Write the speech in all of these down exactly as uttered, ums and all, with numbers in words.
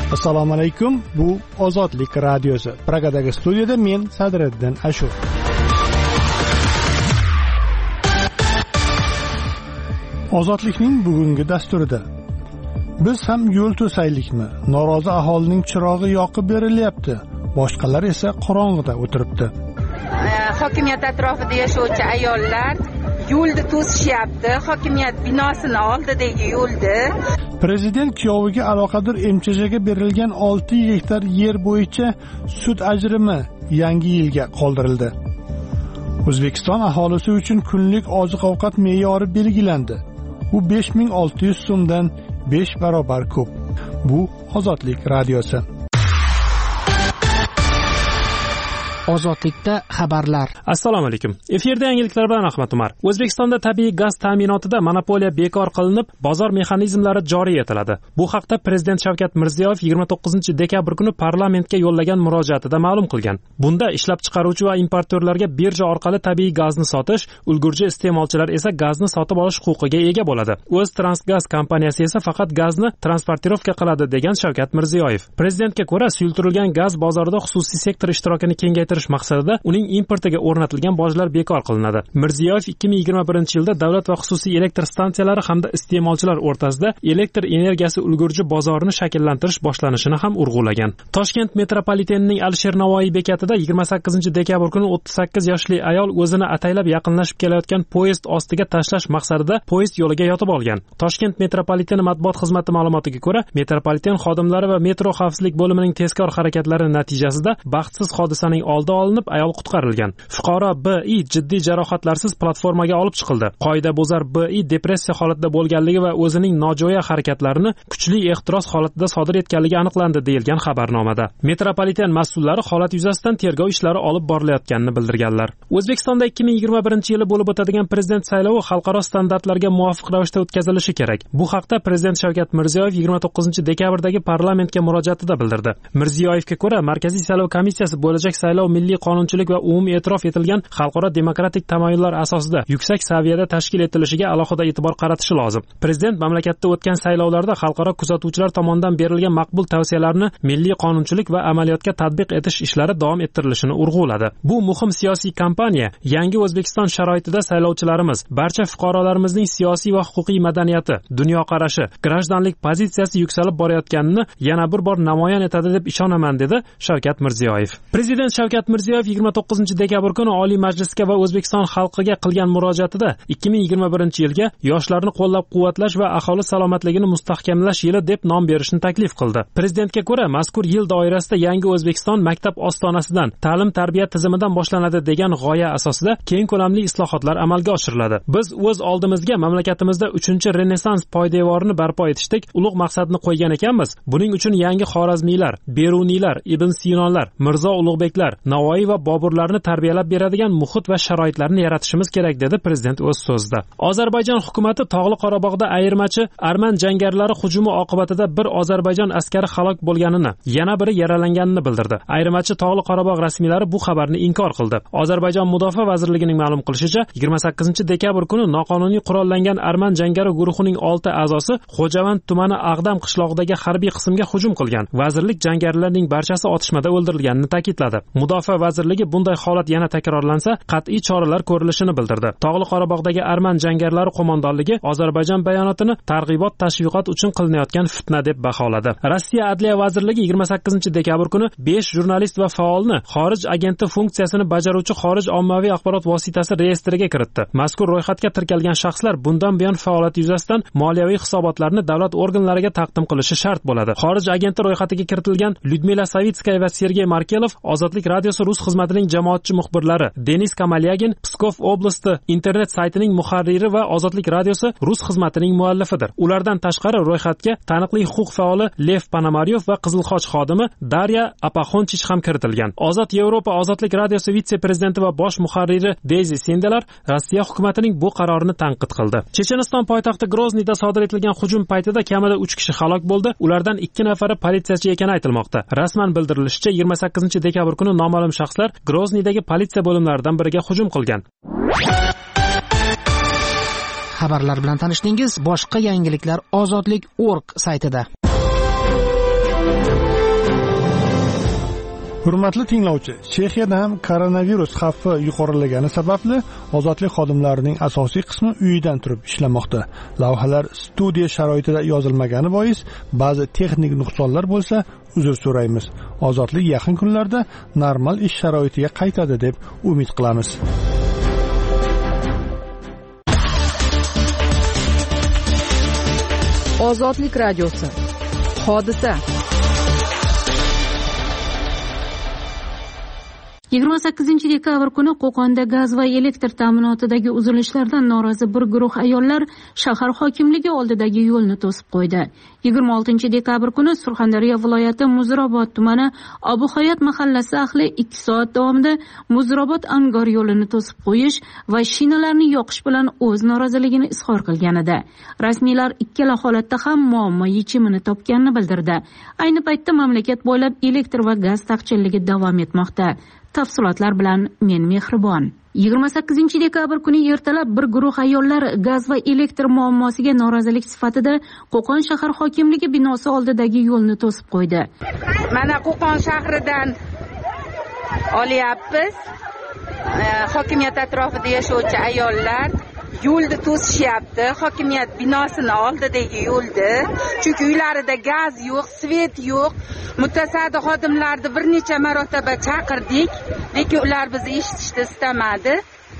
Assalomu alaykum. Bu Ozodlik radiosi. Pragadagi studiyada men Sadriddin Ashur. Ozodlikning bugungi dasturida biz ham yo'l to'saylikmi? Norozi aholining chirog'i yoqib berilyapti. Boshqalar esa qorong'ida o'tiribdi. Hokimiyat atrofida yashovchi ayollar yo'lni to'sishyapti. Hokimiyat binosini oldidagi yo'lda. Prezident kuyoviga aloqador M Ch Jga berilgan olti gektar yer bo'yicha sud ajrimi yangi yilga qoldirildi. O'zbekiston aholisi uchun kunlik oziq-ovqat me'yori belgilandi. Bu besh ming olti yuz so'mdan besh barobar ko'p. Bu Ozodlik radiosi. Ozodlikda xabarlar. Assalomu alaykum. Efirda yangiliklar bilan Ahmad Umar. O'zbekistonda tabiiy gaz ta'minotida monopoliya bekor qilinib, bozor mexanizmlari joriy etiladi. Bu haqda Prezident Shavkat Mirziyoyev yigirma to'qqizinchi dekabr kuni parlamentga yo'llagan murojaatida ma'lum qilgan. Bunda ishlab chiqaruvchi va importyorlarga birja orqali tabiiy gazni sotish, ulgurji iste'molchilar esa gazni sotib olish huquqiga ega bo'ladi. O'ztransgaz kompaniyasi esa faqat gazni transportirovka qiladi degan Shavkat Mirziyoyev. Prezidentga ko'ra, suyultirilgan gaz bozorida xususiy sektor ishtirokini kengaytirish maqsadida uning importiga o'rnatilgan bojlar bekor qilinadi. Mirziyoyev ikki ming yigirma birinchi yilda davlat va xususiy elektr stansiyalari hamda iste'molchilar o'rtasida elektr energiyasi ulgurji bozorini shakllantirish boshlanishini ham urg'ulagan. Toshkent metropolitenining Alisher Navoiy bekatida yigirma sakkizinchi dekabr kuni o'ttiz sakkiz yoshli ayol o'zini ataylab yaqinlashib kelayotgan poyezd ostiga tashlash maqsadida poyezd yo'liga yotib olgan. Toshkent metropoliteni matbuot xizmati ma'lumotiga ko'ra, metropoliten xodimlari va metro xavfsizlik bo'limining tezkor harakatlari natijasida baxtsiz hodisaning oldi olinib, ayol qutqarilgan. Fuqaro B I jiddiy jarohatlarsiz platformaga olib chiqildi. Qoidabuzar B I depressiya holatida bo'lganligi va o'zining nojo'ya harakatlarini kuchli ehtiros holatida sodir etganligi aniqlandi, deyilgan xabarnomada. Metropoliten mas'ullari holat yuzasidan tergov ishlari olib borilayotganini bildirganlar. O'zbekistonda ikki ming yigirma birinchi yili bo'lib o'tadigan prezident saylovi xalqaro standartlarga muvofiq ravishda o'tkazilishi kerak. Bu haqda Prezident Shavkat Mirziyoyev yigirma to'qqizinchi dekabrdagi parlamentga murojaatida bildirdi. Mirziyoyevga ko'ra, Markaziy saylov komissiyasi bo'lajak saylov milliy qonunchilik va umumiy e'tirof etilgan xalqaro demokratik tamoyillar asosida yuksak saviyada tashkil etilishiga alohida e'tibor qaratishi lozim. Prezident mamlakatda o'tgan saylovlarda xalqaro kuzatuvchilar tomonidan berilgan maqbul tavsiyalarni milliy qonunchilik va amaliyotga tatbiq etish ishlari davom ettirilishini urg'uladi. Bu muhim siyosiy kampaniya yangi O'zbekiston sharoitida saylovchilarimiz, barcha fuqarolarimizning siyosiy va huquqiy madaniyati, dunyoqarashi, grajdanlik pozitsiyasi yuksalib borayotganini yana bir bor namoyon etadi deb ishonaman, dedi Shavkat Mirziyoyev. Prezident Shavkat Mirziyoyev yigirma to'qqizinchi dekabr kuni Oliy Majlisga va O'zbekiston xalqiga qilgan murojaatida ikki ming yigirma birinchi yilga yoshlarni qo'llab-quvvatlash va aholi salomatligini mustahkamlash yili deb nom berishni taklif qildi. Prezidentga ko'ra, mazkur yil doirasida yangi O'zbekiston maktab ostonasidan, ta'lim-tarbiya tizimidan boshlanadi degan g'oya asosida keng ko'lamli islohotlar amalga oshiriladi. Biz o'z oldimizga mamlakatimizda uchinchi renessans poydevorini barpo etishdik ulug' maqsadni qo'ygan ekanmiz. Buning uchun yangi Xorazmiylar, Beruniylar, Ibn Sinonlar, Mirzo Ulug'beklar, Navoiy va Boburlarni tarbiyalab beradigan muhit va sharoitlarni yaratishimiz kerak, dedi prezident o'z so'zida. Ozarbayjon hukumatı Tog'li Qorabog'da ayirmachi arman jangarilari hujumi oqibatida bir Ozarbayjon askari halok bo'lganini, yana biri yaralanganini bildirdi. Ayirmachi Tog'li Qorabog' rasmiylari bu xabarni inkor qildi. Ozarbayjon Mudofaa vazirligining ma'lum qilishicha, yigirma sakkizinchi dekabr kuni noqonuniy qurollangan arman jangari guruhining olti a'zosi Xo'javand tumani Ag'dam qishlog'idagi harbiy qismga hujum qilgan. Vazirlik jangarilarning barchasi otishmada o'ldirilganini ta'kidladi. Mudofaa vazirligi bunday holat yana takrorlansa qat'iy choralar ko'rilishini bildirdi. Tog'li Qorabog'dagi arman jangarilari qo'mondonligi Ozarbayjon bayonotini targ'ibot tashviqot uchun qilinayotgan fitna deb baholadi. Rossiya Adliya vazirligi yigirma sakkizinchi dekabr kuni besh jurnalist va faolni xorij agenti funksiyasini bajaruvchi xorij ommaviy axborot vositasi reyestriga kiritdi. Mazkur ro'yxatga tirkalgan shaxslar bundan buyon faoliyati yuzasidan moliyaviy hisobotlarni davlat organlariga taqdim qilishi shart bo'ladi. Xorij agenti ro'yxatiga kiritilgan Lyudmila Savitskaya va Sergey Markelov Ozodlik radiosi rus xizmatining jamoatchi muxbirlari, Denis Kamalyagin Pskov oblasti internet saytining muharriri va Ozodlik radiosi rus xizmatining muallifidir. Ulardan tashqari ro'yxatga taniqli huquq faoli Lev Panamaryov va Qizilxoch xodimi Darya Apaxonchich ham kiritilgan. Ozod Yevropa Ozodlik radiosi vitse-prezidenti va bosh muharriri Deyzi Sendelar Rossiya hukumatining bu qarorini tanqid qildi. Checheniston poytaxti Grozniyda sodir etilgan hujum paytida kamida uch kishi halok bo'ldi. Ulardan ikki nafari politsiyachi ekani aytilmoqda. Rasman bildirilishicha, yigirma sakkizinchi dekabr kuni noma'lum shaxslar Grozniyadagi politsiya bo'limlaridan biriga hujum qilgan. Xabarlar bilan tanishdingiz. Boshqa yangiliklar ozodlik точка org saytida. Hurmatli tinglovchi, Chexiyada ham koronavirus xavfi yuqorilagani sababli ozodlik xodimlarining asosiy qismi uyidan turib ishlamoqda. Lavhalar studiya sharoitida yozilmagani bois ba'zi texnik nuqsonlar bo'lsa, uzr so'raymiz. Ozodlik yaqin kunlarda normal ish sharoitiga qaytadi deb umid qilamiz. Ozodlik radiosi. Hodisa. yigirma sakkizinchi dekabr kuni Qo'qonda gaz va elektr ta'minotidagi uzilishlardan norozi bir guruh ayollar shahar hokimligi oldidagi yo'lni to'sib qo'ydi. yigirma oltinchi dekabr kuni Surxondaryo viloyati Muzrabot tumani Obuhayot mahallasi ahli ikki soat davomida Muzrabot Angor yo'lini to'sib qo'yish va shinalarni yoqish bilan o'z noroziligini izhor qilgan edi. Rasmiylar ikkala holatda ham muammo yechimini topganini bildirdi. Ayni paytda mamlakat bo'ylab elektr va gaz taqchilligi davom etmoqda. Tafsilotlar bilan men Mehribon. yigirma sakkizinchi dekabr kuni ertalab bir guruh ayollar gaz va elektr muammosiga norozilik sifatida Qo'qon shahar hokimligi binosi oldidagi yo'lni to'sib qo'ydi. Mana Qo'qon shahridan olyapmiz. Hokimiyat atrofida yashovchi ayollar yo'lni to'sishyapti. Hokimiyat binosini oldidagi yo'lda. Chunki uylarida gaz yo'q, svet yo'q. Mutasaddi xodimlarni bir necha marotaba chaqirdik, lekin ular bizni eshitishni istamadi.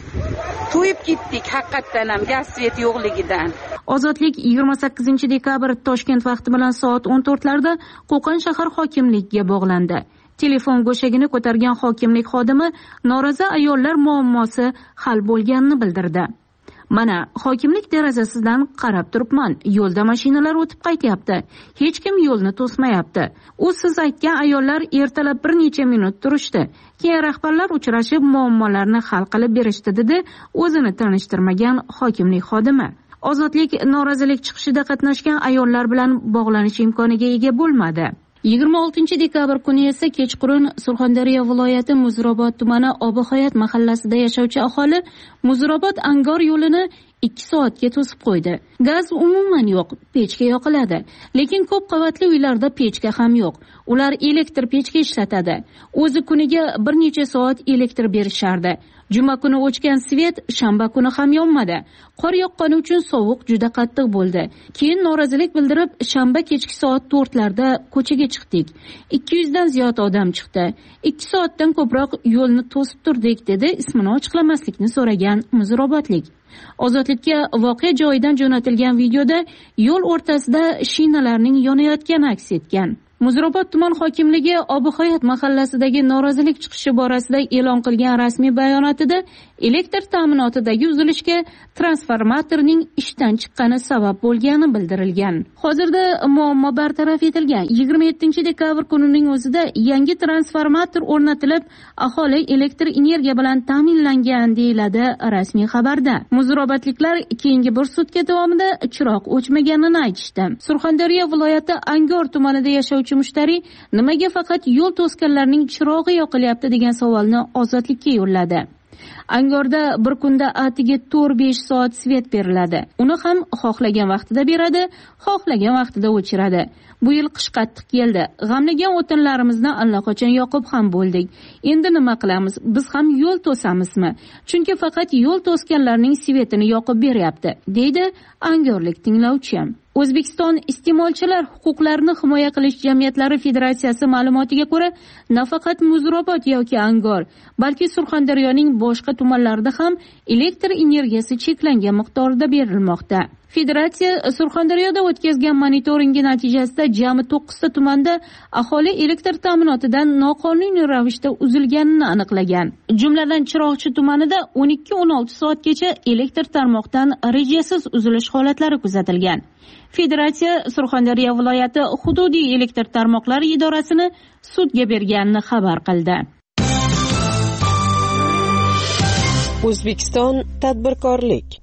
To'yib ketdik haqiqatan ham gaz svet yo'qligidan. Ozodlik yigirma sakkizinchi dekabr Toshkent vaqti bilan soat o'n to'rtlarda Qo'qon shahar hokimligiga bog'landi. Telefon go'shagini ko'targan hokimlik xodimi norozi ayollar muammosi hal bo'lganini bildirdi. Mana hokimlik derazasidan qarab turibman. Yo'lda mashinalar o'tib qaytyapti. Hech kim yo'lni to'smayapti. U siz aytgan ayollar ertalab bir necha minut turishdi. Keyin rahbarlar uchrashib muammolarni hal qilib berishdi dedi o'zini tanishtirmagan hokimlik xodimi. Ozodlik norozilik chiqishida qatnashgan ayollar bilan bog'lanish imkoniga ega bo'lmadi. yigirma oltinchi dekabr kuni esa kechqurun Surxondaryo viloyati Muzrabot tumani Obuhayot mahallasida yashovchi aholi Muzrabot Angor yo'lini ikki soatga to'sib qo'ydi. Gaz umuman yo'q, pechka yoqiladi. Lekin ko'p qavatli uylarda pechka ham yo'q. Ular elektr pechka ishlatadi. O'zi kuniga bir necha soat elektr berishardi. Juma kuni o'chgan svet shanba kuni ham yonmadi. Qor yoqqani uchun sovuq juda qattiq bo'ldi. Keyin norozilik bildirib, shanba kechki soat to'rtlarda ko'chaga chiqdik. ikki yuz dan ziyod odam chiqdi. ikki soatdan ko'proq yo'lni to'sib turdik, dedi ismini ochiqlamaslikni so'ragan Muzrabotlik. Ozodlikka voqea joyidan jo'natilgan videoda yo'l o'rtasida shinalarning yonayotgani aks etgan. Muzrabot tuman hokimligi Obuhayot mahallasidagi norozilik chiqishi borasida e'lon qilgan rasmiy bayonotida elektr ta'minotidagi uzilishga transformatorning ishdan chiqqani sabab bo'lgani bildirilgan. Hozirda muammo bartaraf etilgan. yigirma yettinchi dekabr kunining o'zida yangi transformator o'rnatilib, aholi elektr energiya bilan ta'minlangan, deyiladi rasmiy xabarda. Muzrabotliklar keyingi bir sutka davomida chiroq o'chmaganini aytishdi. Surxondaryo viloyati Angor tumanida yashovchi mushtari nimaga faqat yo'l to'sganlarning chirog'i yoqilyapti degan savolni Ozodlikka yo'lladi. Angorda bir kunda atiga to'rt besh soat svet beriladi. Uni ham xohlagan vaqtida beradi, xohlagan vaqtida o'chiradi. Bu yil qish qattiq keldi. G'amlagan o'tinlarimizni allaqachon yoqib ham bo'ldik. Endi nima qilamiz? Biz ham yo'l to'samizmi? Chunki faqat yo'l to'sganlarning svetini yoqib beryapti, deydi angorlik tinglovchi. O'zbekiston iste'molchilar huquqlarini himoya qilish jamiyatlari federatsiyasi ma'lumotiga ko'ra, nafaqat Muzrabot yoki Angor, balki Surxondaryoning boshqa tumanlarida ham elektr energiyasi cheklangan miqdorda berilmoqda. Federatsiya Surxondaryoda o'tkazgan monitoringi natijasida jami to'qqizta tumanda aholi elektr ta'minotidan noqonuniy ravishda uzilganini aniqlagan. Jumladan Chiroqchi tumanida o'n ikki o'n olti soatgacha elektr tarmoqdan rejasiz uzilish holatlari kuzatilgan. Federatsiya Surxondaryo viloyati hududiy elektr tarmoqlari idorasini sudga berganini xabar qildi. O'zbekiston tadbirkorlik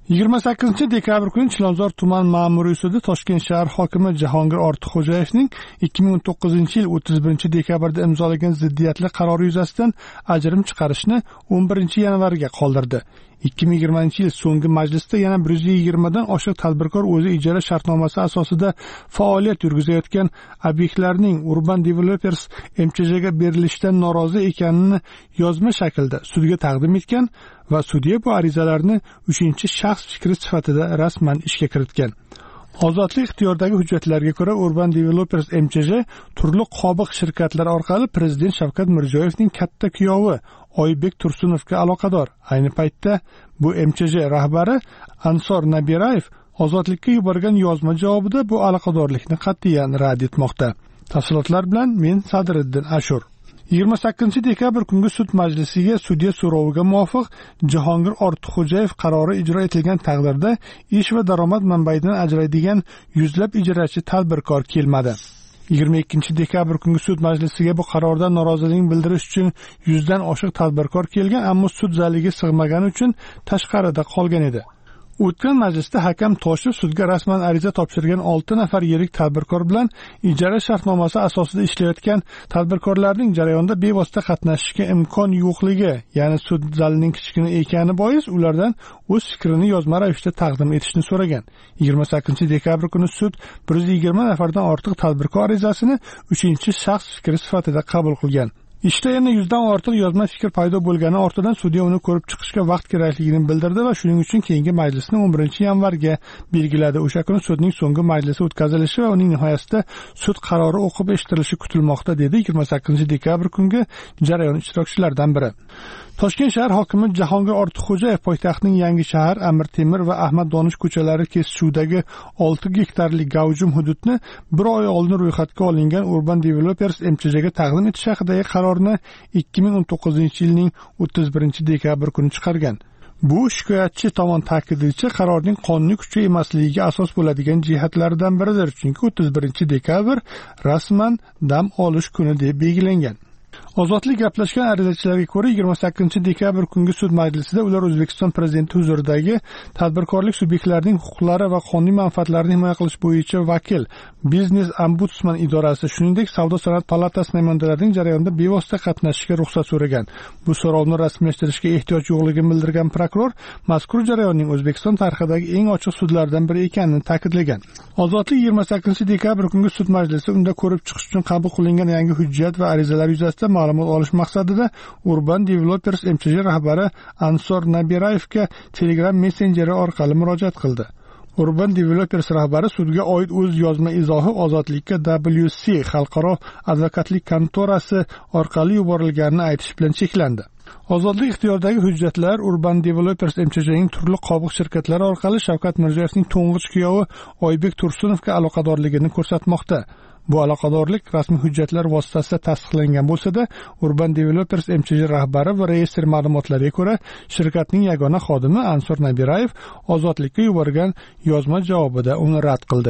yigirma sakkizinchi dekabr kuni Chilonzor tuman ma'muriy sudi Toshkent shahar hokimi Jahongir Ortiqxo'jayevning ikki ming o'n to'qqizinchi yil o'ttiz birinchi dekabrda imzolagan ziddiyatli qarori yuzasidan ajrim chiqarishni o'n birinchi yanvarga qoldirdi. ikki ming yigirmanchi yil so'nggi majlisda yana bir yuz yigirma dan oshiq tadbirkor o'zi ijara shartnomasi asosida faoliyat yurgizayotgan obyektlarning Urban Developers M Ch Jga berilishidan norozi ekanini yozma shaklda sudga taqdim etgan va sudya bu arizalarni uchinchi shaxs fikri sifatida rasman ishga kiritgan. Ozodlik ixtiyoridagi hujjatlarga ko'ra Urban Developers M Ch J turli qobiq shirkatlar orqali Prezident Shavkat Mirziyoyevning katta kuyovi Oybek Tursunovga aloqador. Ayni paytda bu M Ch J rahbari Ansor Nabirayev Ozodlikka yuborgan yozma javobida bu aloqadorlikni qat'iyan rad etmoqda. Tafsilotlar bilan men Sadriddin Ashur. yigirma sakkizinchi dekabr kungi sud majlisiga sudya so'roviga muvofiq Jahongir Ortiqxo'jayev qarori ijro etilgan taqdirda ish va daromad manbaidan ajraydigan yuzlab ijarachi tadbirkor kelmadi. yigirma ikkinchi dekabr kungi sud majlisiga bu qarordan norozilik bildirish uchun yuzdan oshiq tadbirkor kelgan, ammo sud zaliga sig'magani uchun tashqarida qolgan edi. O'tgan majlisda hakam Toshev sudga rasman ariza topshirgan olti nafar yirik tadbirkor bilan ijara shartnomasi asosida ishlayotgan tadbirkorlarning jarayonda bevosita qatnashishiga imkon yo'qligi, ya'ni sud zalining kichkina ekani bois ulardan o'z fikrini yozma ravishda taqdim etishni so'ragan. yigirma sakkizinchi dekabr kuni sud bir yuz yigirma nafardan ortiq tadbirkor arizasini uchinchi shaxs fikri sifatida qabul qilgan. Ishda yana yuzdan ortiq yozma fikr paydo bo'lgani ortidan sudya uni ko'rib chiqishga vaqt kerakligini bildirdi va shuning uchun keyingi majlisni o'n birinchi yanvarga belgiladi. O'sha kuni sudning so'nggi majlisi o'tkazilishi va uning nihoyasida sud qarori o'qib eshitilishi kutilmoqda, dedi yigirma sakkizinchi dekabr kungi jarayon ishtirokchilaridan biri. Toshkent shahar hokimi Jahongir Ortiqxo'jayev poytaxtning Yangi shahar, Amir Temir va Ahmad Donish ko'chalari kesishuvdagi olti gektarlik gavjum hududni bir oy oldin ro'yxatga olingan Urban Developers M Ch Jga taqdim etish haqidagi qarorni ikki ming o'n to'qqizinchi yilning o'ttiz birinchi dekabr kuni chiqargan. Bu shikoyatchi tomon ta'kidlashicha qarorning qonuniy kuchi emasligiga asos bo'ladigan jihatlaridan biridir, chunki o'ttiz birinchi dekabr rasman dam olish kuni deb belgilangan. Ozodlik gaplashgan arizachilarga ko'ra yigirma sakkizinchi dekabr kungi sud majlisida ular O'zbekiston prezidenti huzuridagi tadbirkorlik subyektlarining huquqlari va qonuniy manfaatlarini himoya qilish bo'yicha vakil Biznes Ombudsman idorasi, shuningdek Savdo sanoat palatasi namoyandalarining jarayonda bevosita qatnashishiga ruxsat so'ragan. Bu so'rovni rasmiylashtirishga ehtiyoj yo'qligini bildirgan prokuror mazkur jarayonning O'zbekiston tarixidagi eng ochiq sudlardan biri ekanini ta'kidlagan. Ozodlik yigirma sakkizinchi dekabr kungi sud majlisi unda ko'rib chiqish uchun qabul qilingan yangi hujjat va arizalar yuzasidan ma'lumot olish maqsadida Urban Developers M Ch J rahbari Ansor Nabirayevga Telegram messenjeri orqali murojaat qildi. Urban Developers rahbari sudga oid o'z yozma izohi Ozodlikka W C xalqaro advokatlik kontorasi orqali yuborilganini aytish bilan cheklandi. Ozodlik ixtiyoridagi hujjatlar Urban Developers M Ch Jning turli qobiq shirkatlari orqali Shavkat Mirziyoyevning to'ng'ich kuyovi Oybek Tursunovga aloqadorligini ko'rsatmoqda. Bu aloqadorlik rasmiy hujjatlar vositasida tasdiqlangan bo'lsa-da, Urban Developers M Ch J rahbari va reyestr ma'lumotlariga ko'ra, shirkatning yagona xodimi Ansor Nabirayev Ozodlikka yuborgan yozma javobida uni rad qildi.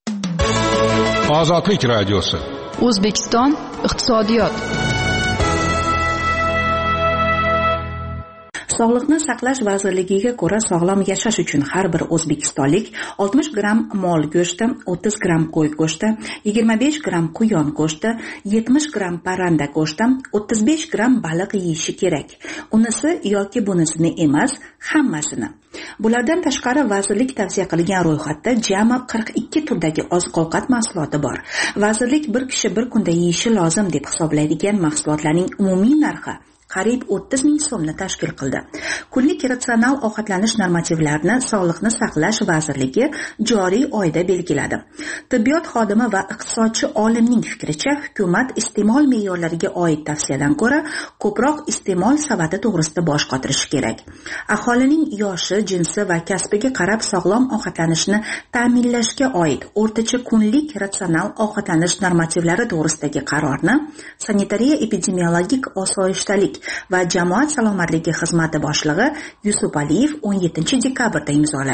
Ozodlik radiosi. O'zbekiston iqtisodiyot. Sog'liqni saqlash vazirligiga ko'ra, sog'lom yashash uchun har bir o'zbekistonlik oltmish gramm mol go'shti, o'ttiz gramm qo'y go'shti, yigirma besh gramm quyon go'shti, yetmish gramm parranda go'shti, o'ttiz besh gramm baliq yeyishi kerak. Unisi yoki bunisini emas, hammasini. Bulardan tashqari vazirlik tavsiya qilgan ro'yxatda jami qirq ikki turdagi oziq-ovqat mahsuloti bor. Vazirlik bir kishi bir kunda yeyishi lozim deb hisoblaydigan mahsulotlarning umumiy narxi qariyb o'ttiz ming so'mni tashkil qildi. Kunlik ratsional ovqatlanish normativlarini Sog'liqni saqlash vazirligi joriy oyda belgiladi. Tibbiyot xodimi va iqtisodchi olimning fikricha, hukumat iste'mol me'yorlariga oid tavsiyadan ko'ra ko'proq iste'mol savati to'g'risida bosh qotirishi kerak. Aholining yoshi, jinsi va kasbiga qarab sog'lom ovqatlanishni ta'minlashga oid o'rtacha kunlik ratsional ovqatlanish normativlari to'g'risidagi qarorni sanitariya epidemiologik osoyishtalik va jamoat salomatligi xizmati boshlig'i Yusuf Aliyev o'n yettinchi dekabrda imzoladi.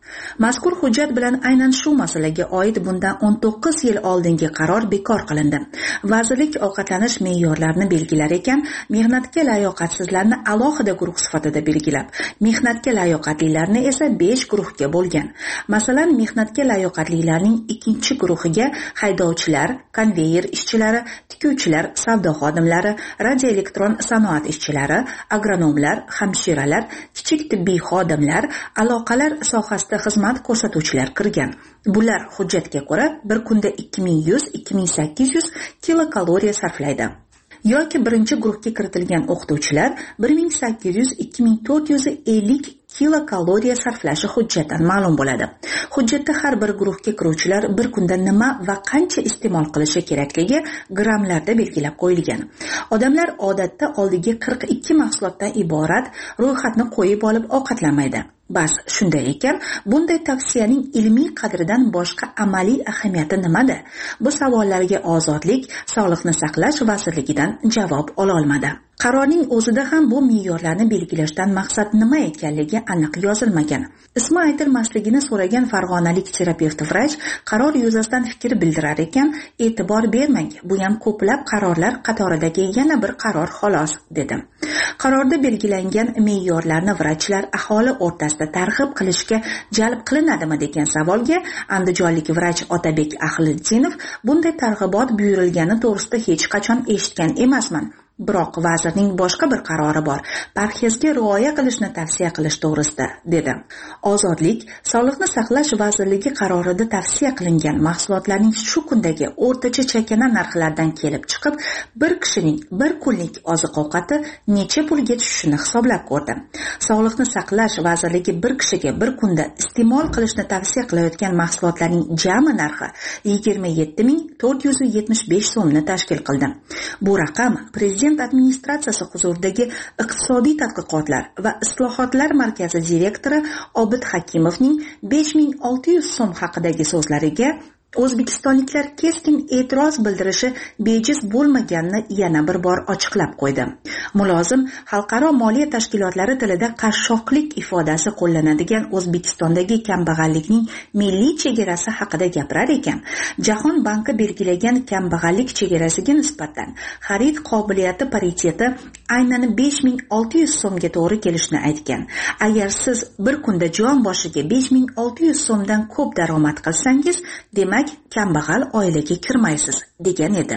Mazkur hujjat bilan aynan shu masalaga oid bundan o'n to'qqiz yil oldingi qaror bekor qilindi. Vazirlik ovqatlanish me'yorlarini belgilar ekan, mehnatga layoqatsizlarni alohida guruh sifatida belgilab, mehnatga layoqatlilarni esa besh guruhga bo'lgan. Masalan, mehnatga layoqatlilarning ikkinchi guruhiga haydovchilar, konveyer ishchilari, tikuvchilar, savdo xodimlari, radioelektron sanoat ishchilari, agronomlar, hamshiralar, kichik tibbiy xodimlar, aloqalar sohasida xizmat ko'rsatuvchilar kirgan. Bular hujjatga ko'ra bir kunda ikki ming yuz - ikki ming sakkiz yuz kilokaloriya sarflaydi. Yoki birinchi guruhga kiritilgan o'qituvchilar bir ming sakkiz yuz - ikki ming to'rt yuz ellik kilokaloriya sarflashi hujjatdan ma'lum bo'ladi. Hujjatda har bir guruhga kiruvchilar bir kunda nima va qancha iste'mol qilishi kerakligi grammlarda belgilab qo'yilgan. Odamlar odatda oldiga qirq ikki mahsulotdan iborat ro'yxatni qo'yib olib ovqatlanmaydi. Bas, shunday ekan, bunday tavsiyaning ilmiy qadridan boshqa amaliy ahamiyati nimada? Bu savollarga Ozodlik Sog'liqni saqlash vazirligidan javob ola olmadi. Qarorning o'zida ham bu me'yorlarni belgilashdan maqsad nima ekanligi aniq yozilmagan. Ismi aytilmasligini so'ragan farg'onalik terapevt vrach qaror yuzasidan fikr bildirar ekan, e'tibor bermang, bu ham ko'plab qarorlar qatoridagi yana bir qaror xolos, dedi. Qarorda belgilangan me'yorlarni vrachlar aholi o'rtasida targ'ib qilishga jalb qilinadimi degan savolga andijonlik vrach Otabek Ahliddinov bunday targ'ibot buyurilgani to'g'risida hech qachon eshitgan emasman. Biroq vazirning boshqa bir qarori bor. Parhezga rioya qilishni tavsiya qilish to'g'risida, dedi. Ozodlik Sog'liqni saqlash vazirligi qarorida tavsiya qilingan mahsulotlarning shu kundagi o'rtacha chakana narxlardan kelib chiqib, bir kishining bir kunlik oziq-ovqati necha pulga tushishini hisoblab ko'rdi. Sog'liqni saqlash vazirligi bir kishiga bir kunda iste'mol qilishni tavsiya qilayotgan mahsulotlarning jami narxi yigirma yetti ming to'rt yuz yetmish besh so'mni tashkil qildi. Bu raqam prezident administratsiyasi huzuridagi iqtisodiy tadqiqotlar va islohotlar markazi direktori Obid Hakimovning besh ming olti yuz so'm haqidagi so'zlariga o'zbekistonliklar keskin e'tiroz bildirishi bejiz bo'lmaganini yana bir bor ochiqlab qo'ydi. Mulozim xalqaro moliya tashkilotlari tilida qashshoqlik ifodasi qo'llanadigan O'zbekistondagi kambag'allikning milliy chegarasi haqida gapirar ekan, Jahon banki belgilagan kambag'allik chegarasiga nisbatan xarid qobiliyati pariteti aynan besh ming olti yuz so'mga to'g'ri kelishini aytgan. Agar siz bir kunda jon boshiga besh ming olti yuz so'mdan ko'p daromad qilsangiz, demak kambag'al oilaga kirmaysiz, degan edi.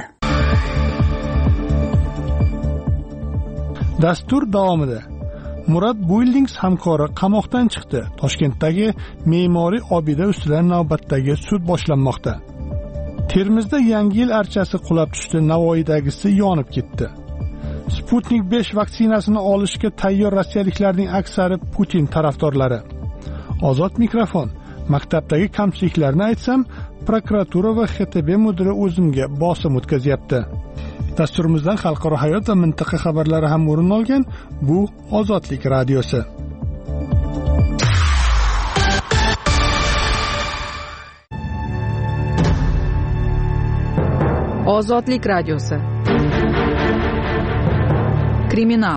Dastur davomida Murad Buildings hamkori qamoqdan chiqdi. Toshkentdagi me'moriy obida ustidan navbatdagi sud boshlanmoqda. Termizda Yangi yil archasi qulab tushdi, Navoiydagisi yonib ketdi. Sputnik besh vaksinasini olishga tayyor rossiyaliklarning aksari Putin tarafdorlari. Ozod mikrofon. Maktabdagi kamchiliklarni aytsam, prokuratura va X T B mudiri o'zimga bosim o'tkazyapti. Dasturimizdan xalqaro hayot va mintaqa xabarlari ham o'rin olgan. Bu Ozodlik radiosi. Ozodlik radiosi. Kriminal.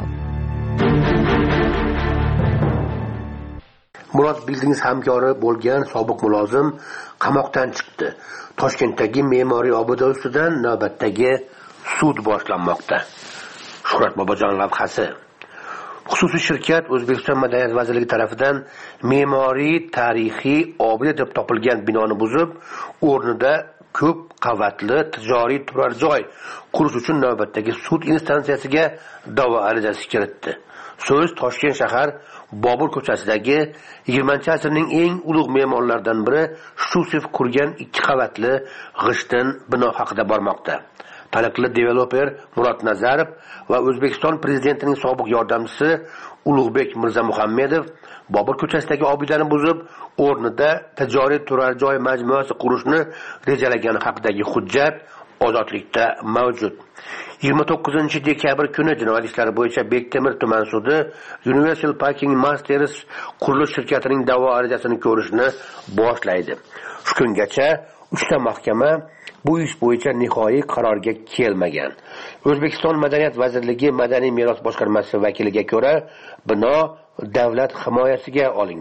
Murad Buildings hamkori bo'lgan sobiq mulozim qamoqdan chiqdi. Toshkentdagi me'moriy obida ustidan navbatdagi sud boshlanmoqda. Shuhrat Bobojon lavhasi. Xususiy shirkat O'zbekiston Madaniyat vazirligi tomonidan me'moriy tarixiy obida deb topilgan binoni buzib, o'rnida ko'p qavatli tijoriy turar joy qurish uchun navbatdagi sud instansiyasiga da'vo arizasi kiritdi. So'z Toshkent shahar Bobur ko'chasidagi yigirmanchi asrning eng ulug' me'morlaridan biri Shushev qurgan ikki qavatli g'ishtin bino haqida bormoqda. Taniqli developer Murod Nazarov va O'zbekiston prezidentining sobiq yordamchisi Ulug'bek Mirzamuhammedov Bobur ko'chasidagi obidani buzib, o'rnida tijoriy turar joy majmuasi qurishni rejalagani haqidagi hujjat Ozodlikda mavjud. yigirma to'qqizinchi dekabr kuni jinoyat ishlari bo'yicha Bektemir tuman sudi Universal Parking Masters qurilish shirkatining da'vo arizasini ko'rishni boshlaydi. Shu kungacha uchta mahkama bu ish bo'yicha nihodiy qarorga kelmagan. O'zbekiston Madaniyat vazirligi Madaniy meros boshqarmasi vakiliga ko'ra, bino davlat himoyasiga olingan.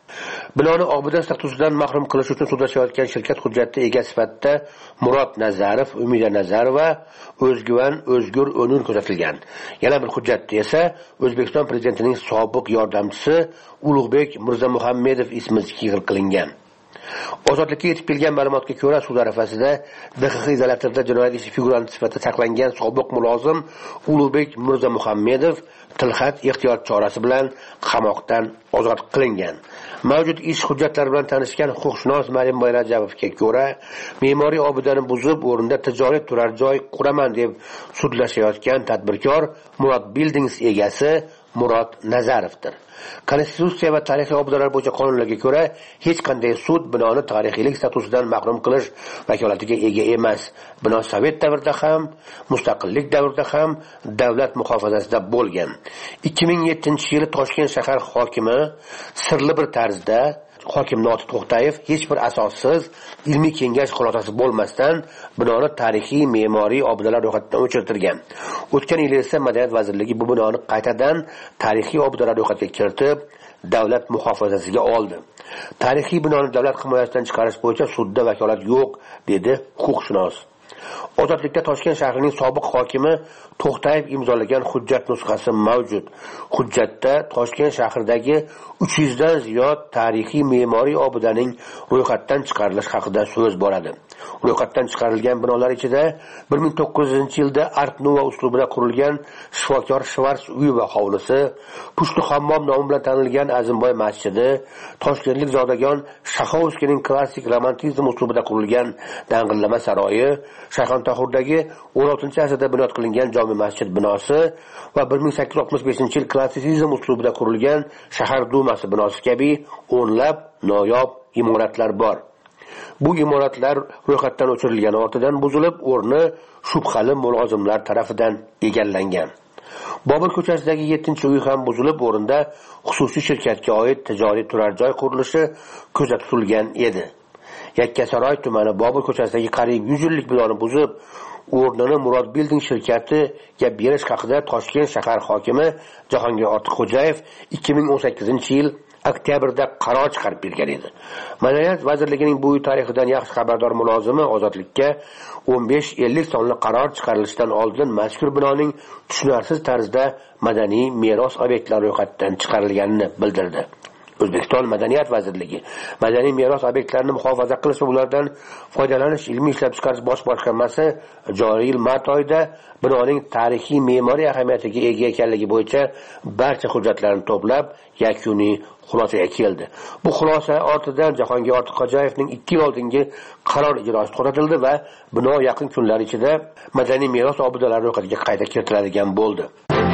Binoni obida statusidan mahrum qilish uchun sudlashayotgan shirkat hujjati ega sifatida Murod Nazarov, Umida Nazarova, O'zguvan O'zgur O'nur ko'rsatilgan. Yana bir hujjatda esa O'zbekiston prezidentining sobiq yordamchisi Ulug'bek Mirzamuhammedov ismi zikr qilingan. Ozodlikka yetib kelgan ma'lumotga ko'ra, sud arafasida D X X izolatorida jinoyat ishi figuranti sifatida saqlangan sobiq mulozim Ulug'bek Mirzamuhammedov tilxat ehtiyot chorasi bilan qamoqdan ozod qilingan. Mavjud ish hujjatlari bilan tanishgan huquqshunos Marimboy Rajabovga ko'ra, me'moriy obidani buzib, o'rinda tijoriy turar joy quraman deb sudlashayotgan tadbirkor Murod Buildings egasi Murod Nazarovdir. Konstitutsiya va tarixiy obidalar bo'yicha qonunlarga ko'ra, hech qanday sud binoni tarixiylik statusidan mahrum qilish vakolatiga ega emas. Bino Sovet davrida ham, mustaqillik davrida ham davlat muhofazasida bo'lgan. ikki ming yettinchi yili Toshkent shahar hokimi sirli bir tarzda hokim Notiq To'xtayev hech bir asossiz ilmiy kengash xulosasi bo'lmasdan binoni tarixiy me'moriy obidalar ro'yxatidan o'chirtirgan. O'tgan yil esa Madaniyat vazirligi bu binoni qaytadan tarixiy obidalar ro'yxatiga kiritib, davlat muhofazasiga oldi. Tarixiy binoni davlat himoyasidan chiqarish bo'yicha sudda vakolat yo'q, dedi huquqshunos. Ozodlikda Toshkent shahrining sobiq hokimi To'xtayev imzolagan hujjat nusxasi mavjud. Hujjatda Toshkent shahridagi uch yuz dan ziyod tarixiy me'moriy obidaning ro'yxatdan chiqarilishi haqida so'z boradi. Ro'yxatdan chiqarilgan binolar ichida bir ming to'qqiz yuzінші yilda Art Nouveau uslubida qurilgan shifokor Shvarts uyi va hovlisi, Pushti hammom nomi bilan tanilgan Azimboy masjidi, toshkentlik zodagon Shaxovskiyning klassik romantizm uslubida qurilgan Dang'illama saroyi, Shayxontohurdagi o'n oltinchi asrda bunyod qilingan jome masjid binosi va bir ming sakkiz yuz oltmish beshinchi yil klassitsizm uslubida qurilgan shahar dumasi binosi kabi o'nlab noyob imoratlar bor. Bu imoratlar ro'yxatdan o'chirilgani ortidan buzilib, o'rni shubhali mulozimlar tarafidan egallangan. Bobur ko'chasidagi yettinchi uy ham buzilib, o'rinda xususiy shirkatga oid tijoriy turar joy qurilishi ko'zda tutilgan edi. Yakkasaroy tumani Bobur ko'chasidagi qariyb yuz yillik binoni buzib, o'rnini Murod Building shirkatiga berish haqida Toshkent shahar hokimi Jahongir Ortiqxo'jayev ikki ming o'n sakkizinchi yil oktyabrda qaror chiqarib bergan edi. Madaniyat vazirligining bu tarixidan yaxshi xabardor mulozimi ozodlikka o'n besh ellik sonli qaror chiqarilishidan oldin mazkur binoning tushunarsiz tarzda madaniy meros obyektlari ro'yxatidan chiqarilganini bildirdi. O'zbekiston Madaniyat vazirligi madaniy meros obyektlarini muhofaza qilish va ulardan foydalanish ilmiy ishlab chiqarish bosh boshqarmasi joriy yil mart oyida binoning tarixiy me'moriy ahamiyatiga ega ekanligi bo'yicha barcha hujjatlarni to'plab yakuniy xulosaga keldi. Bu xulosa ortidan Jahongir Ortiqxo'jayevning ikki yil oldingi qaror ijrosi to'xtatildi va bino yaqin kunlar ichida madaniy meros obidalari ro'yxatiga qayta kiritiladigan bo'ldi.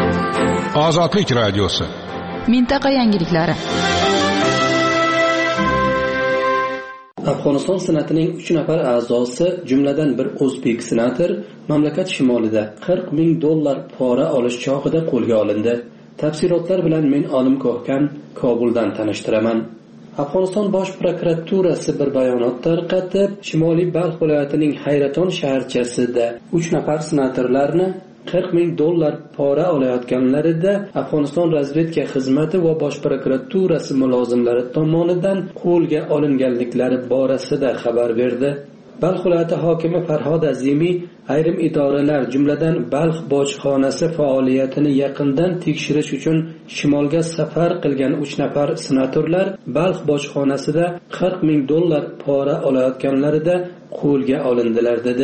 Ozodlik radiosi. Mintaqa yangiliklari. Afg'oniston senatining uch nafar a'zosi, jumladan bir o'zbek senator, mamlakat shimolida qirq ming dollar pora olish chog'ida qo'lga olindi. Tafsilotlar bilan men Olim Ko'hkan Kobuldan tanishtiraman. Afg'oniston bosh prokuraturasi bir bayonot tarqatib, Shimoliy Balx viloyatining Hayraton shaharchasida uch nafar senatorlarni qirq ming dollar pora olayotganlarida Afg'oniston razvedka xizmati va bosh prokuraturasi mulozimlari tomonidan qo'lga olinganliklari borasida xabar berdi. Balx viloyati hokimi Farhod Azimiy ayrim idoralar, jumladan Balx bojxonasi faoliyatini yaqindan tekshirish uchun shimolga safar qilgan uch nafar senatorlar Balx bojxonasida qirq ming dollar pora olayotganlarida qo'lga olindilar dedi.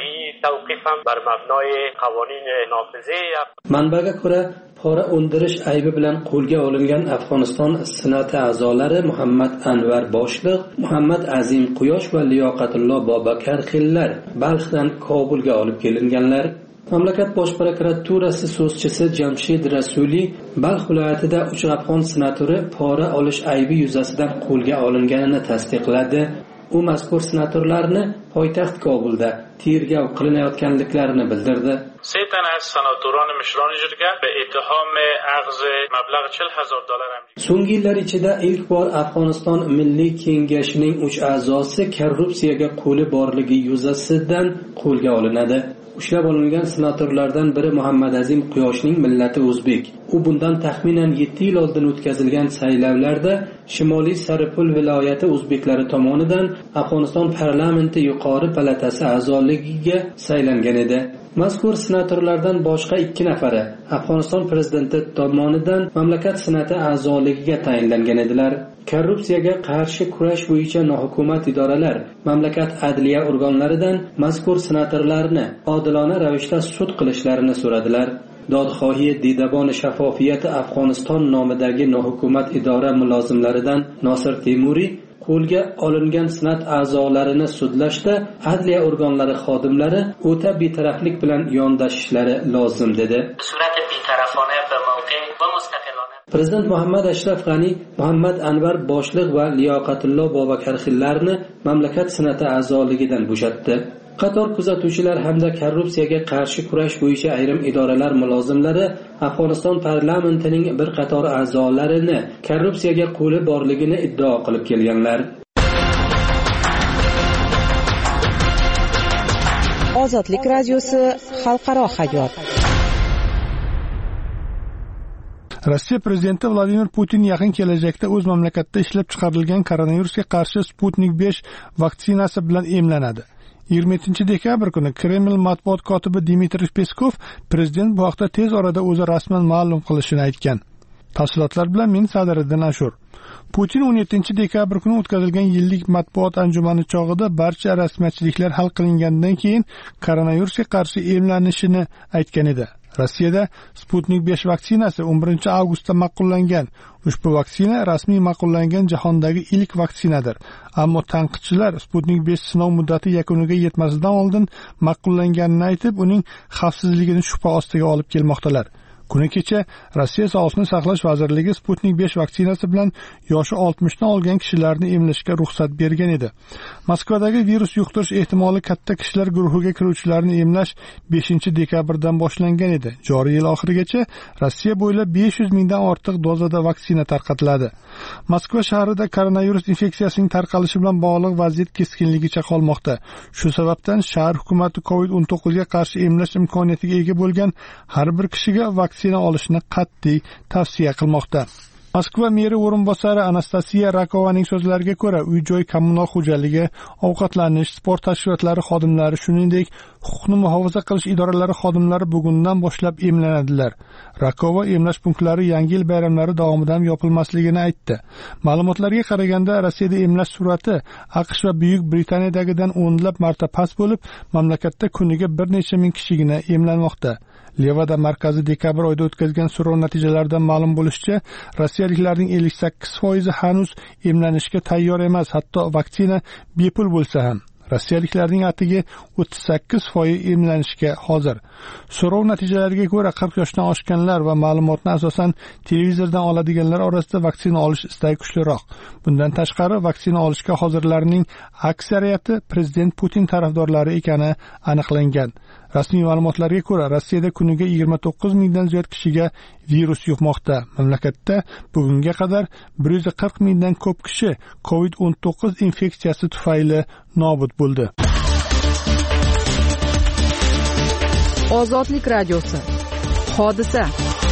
Manbaga ko'ra, pora undirish aybi bilan qo'lga olingan Afg'oniston senati a'zolari Muhammad Anvar Boshliq, Muhammad Azim Quyosh va Liyoqatullo Bobakar Xillar Balxdan Kobulga olib kelinganlar. Mamlakat bosh prokuraturasi so'zchisi Jamshid Rasuliy Balx viloyatida uch afg'on senatori pora olish aybi yuzasidan qo'lga olinganini tasdiqladi. U mazkur senatorlarni poytaxt Kobulda tergov qilinayotganliklarini bildirdi. سه تن از سناتوران مشران جرگه به اتهام اخذ مبلغ چهل هزار دلار امریکایی. So'nggi yillar ichida ilk bor Afg'oniston Milliy kengashining uch a'zosi korrupsiyaga qo'li borligi yuzasidan qo'lga olinadi. Ushlab olingan senatorlardan biri Muhammad Azim Quyoshning millati o'zbek. U bundan taxminan yetti yil oldin o'tkazilgan saylovlarda Shimoliy Saripul viloyati o'zbeklari tomonidan Afg'oniston parlamenti yuqori palatasi a'zoligiga saylangan edi. Mazkur senatorlardan boshqa ikki nafari Afg'oniston prezidenti tomonidan mamlakat senati a'zoligiga tayinlangan edilar. Korrupsiyaga qarshi kurash bo'yicha nohukumat idoralar mamlakat adliya organlaridan mazkur senatorlarni odilona ravishda sud qilishlarini so'radilar. Dodxohi Didaboni shaffofiyati Afg'oniston nomidagi nohukumat idora mulozimlaridan Nosir Temuriy qo'lga olingan senat a'zolarini sudlashda adliya organlari xodimlari o'ta betaraflik bilan yondashishlari lozim dedi. Prezident Muhammad Ashraf G'ani Muhammad Anvar boshliq va Liyoqatullo Bobakarxillarni mamlakat senati a'zoligidan bo'shatdi. Qator kuzatuvchilar hamda korrupsiyaga qarshi kurash bo'yicha ayrim idoralar mulozimlari Afg'oniston parlamentining bir qator a'zolarini korrupsiyaga qo'li borligini iddao qilib kelganlar. Ozodlik radiosi xalqaro hayot. Rossiya prezidenti Vladimir Putin yaqin kelajakda o'z mamlakatida ishlab chiqarilgan koronavirusga qarshi Sputnik besh vaksinasi bilan emlanadi. yigirma yettinchi dekabr kuni Kreml matbuot kotibi Dmitriy Peskov prezident bu haqda tez orada o'zi rasman ma'lum qilishini aytgan. Tafsilotlar bilan men Sadiriddin Ashur. Putin o'n yettinchi dekabr kuni o'tkazilgan yillik matbuot anjumani chog'ida barcha rasmiyatchiliklar hal qilingandan keyin koronavirusga qarshi emlanishini aytgan edi. Rossiyada Sputnik besh vaksinasi o'n birinchi avgustda ma'qullangan. Ushbu vaksina rasmiy ma'qullangan jahondagi ilk vaksinadir. Ammo tanqidchilar Sputnik besh sinov muddati yakuniga yetmasidan oldin ma'qullanganini aytib, uning xavfsizligini shubha ostiga olib kelmoqdalar. Kuni kecha Rossiya Sog'liqni saqlash vazirligi Sputnik besh vaksinasi bilan yoshi oltmishdan olgan kishilarni emlashga ruxsat bergan edi. Moskvadagi virus yuqtirish ehtimoli katta kishilar guruhiga kiruvchilarni emlash beshinchi dekabrdan boshlangan edi. Joriy yil oxirigacha Rossiya bo'ylab besh yuz mingdan ortiq dozada vaksina tarqatiladi. Moskva shahrida koronavirus infeksiyasining tarqalishi bilan bog'liq vaziyat keskinligicha qolmoqda. Shu sababdan shahar hukumati covid o'n to'qqiz ga qarshi emlash imkoniyatiga ega bo'lgan har bir kishiga vaksina olishni qat'iy tavsiya qilmoqda. Moskva meri o'rinbosari Anastasiya Rakovaning so'zlariga ko'ra, uy-joy kommunal xo'jaligi, ovqatlanish, sport tashkilotlari xodimlari, shuningdek, huquqni muhofaza qilish idoralari xodimlari bugundan boshlab emlanadilar. Rakova emlash punktlari yangi yil bayramlari davomida ham yopilmasligini aytdi. Ma'lumotlarga qaraganda, Rossiyada emlash sur'ati AQSh va Buyuk Britaniyadagidan o'nlab marta past bo'lib, mamlakatda kuniga bir necha ming kishigina emlanmoqda. Levada markazi dekabr oyida o'tkazgan so'rov natijalaridan ma'lum bo'lishicha, rossiyaliklarning ellik sakkiz foizi hanuz emlanishga tayyor emas, hatto vaksina bepul bo'lsa ham. Rossiyaliklarning atigi o'ttiz sakkiz foiz emlanishga hozir. So'rov natijalariga ko'ra qirq yoshdan oshganlar va ma'lumotni asosan televizordan oladiganlar orasida vaksina olish istagi kuchliroq. Bundan tashqari, vaksina olishga hozirlarning aksariyati prezident Putin tarafdorlari ekani aniqlangan. Rasmiy ma'lumotlarga ko'ra, Rossiyada kuniga yigirma to'qqiz mingdan ziyod kishiga virus yuqmoqda. Mamlakatda bugunga qadar bir yuz qirq mingdan ko'p kishi covid o'n to'qqiz infeksiyasi tufayli nobud bo'ldi. Ozodlik radiosi. Hodisa.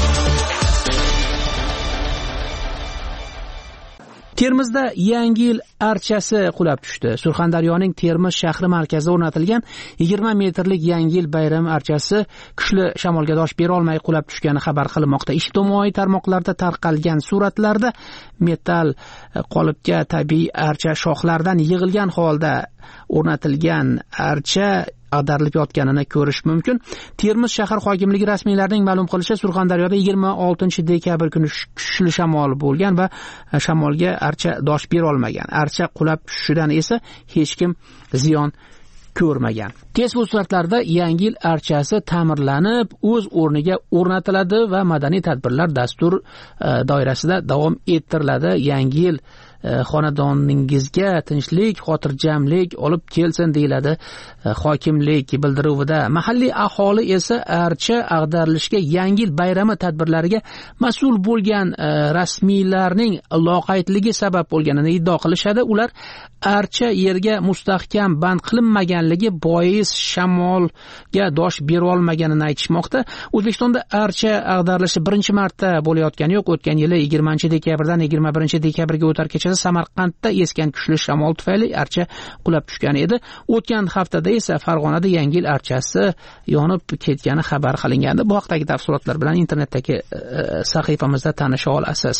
Termizda yangi yil archasi qulab tushdi. Surxondaryoning Termiz shahri markazida o'rnatilgan yigirma metrlik yangi yil bayrami archasi kuchli shamolga dosh bera olmay qulab tushgani xabar qilinmoqda. Ijtimoiy tarmoqlarda tarqalgan suratlarda metall qolipga tabiiy archa shoxlardan yig'ilgan holda o'rnatilgan archa ag'darilib yotganini ko'rish mumkin. Termiz shahar hokimligi rasmiylarining ma'lum qilishicha, Surxondaryoda yigirma oltinchi dekabr kuni kuchli shamol bo'lgan va shamolga archa dosh bera olmagan. Archa qulab tushishidan esa hech kim ziyon ko'rmagan. Tez fursatlarda yangi yil archasi ta'mirlanib, o'z o'rniga o'rnatiladi va madaniy tadbirlar dastur doirasida davom ettiriladi. Yangi yil xonadoningizga tinchlik, xotirjamlik olib kelsin deyiladi hokimlik bildiruvida. Mahalliy aholi esa archa ag'darilishga Yangi yil bayrami tadbirlariga mas'ul bo'lgan rasmiylarning loqaydligi sabab bo'lganini iddao qilishadi. Ular archa yerga mustahkam band qilinmaganligi bois shamolga dosh bera olmaganini aytishmoqda. O'zbekistonda archa ag'darilishi birinchi marta bo'layotgani yo'q. O'tgan yili yigirmanchi dekabrdan yigirma birinchi dekabrga o'tar kechasi Samarqandda esgan kuchli shamol tufayli archa qulab tushgan edi. O'tgan haftada esa Farg'onada Yangi yil archasi yonib ketgani xabar qilingandi. Bu haqdagi tafsilotlar bilan internetdagi sahifamizda tanisha olasiz.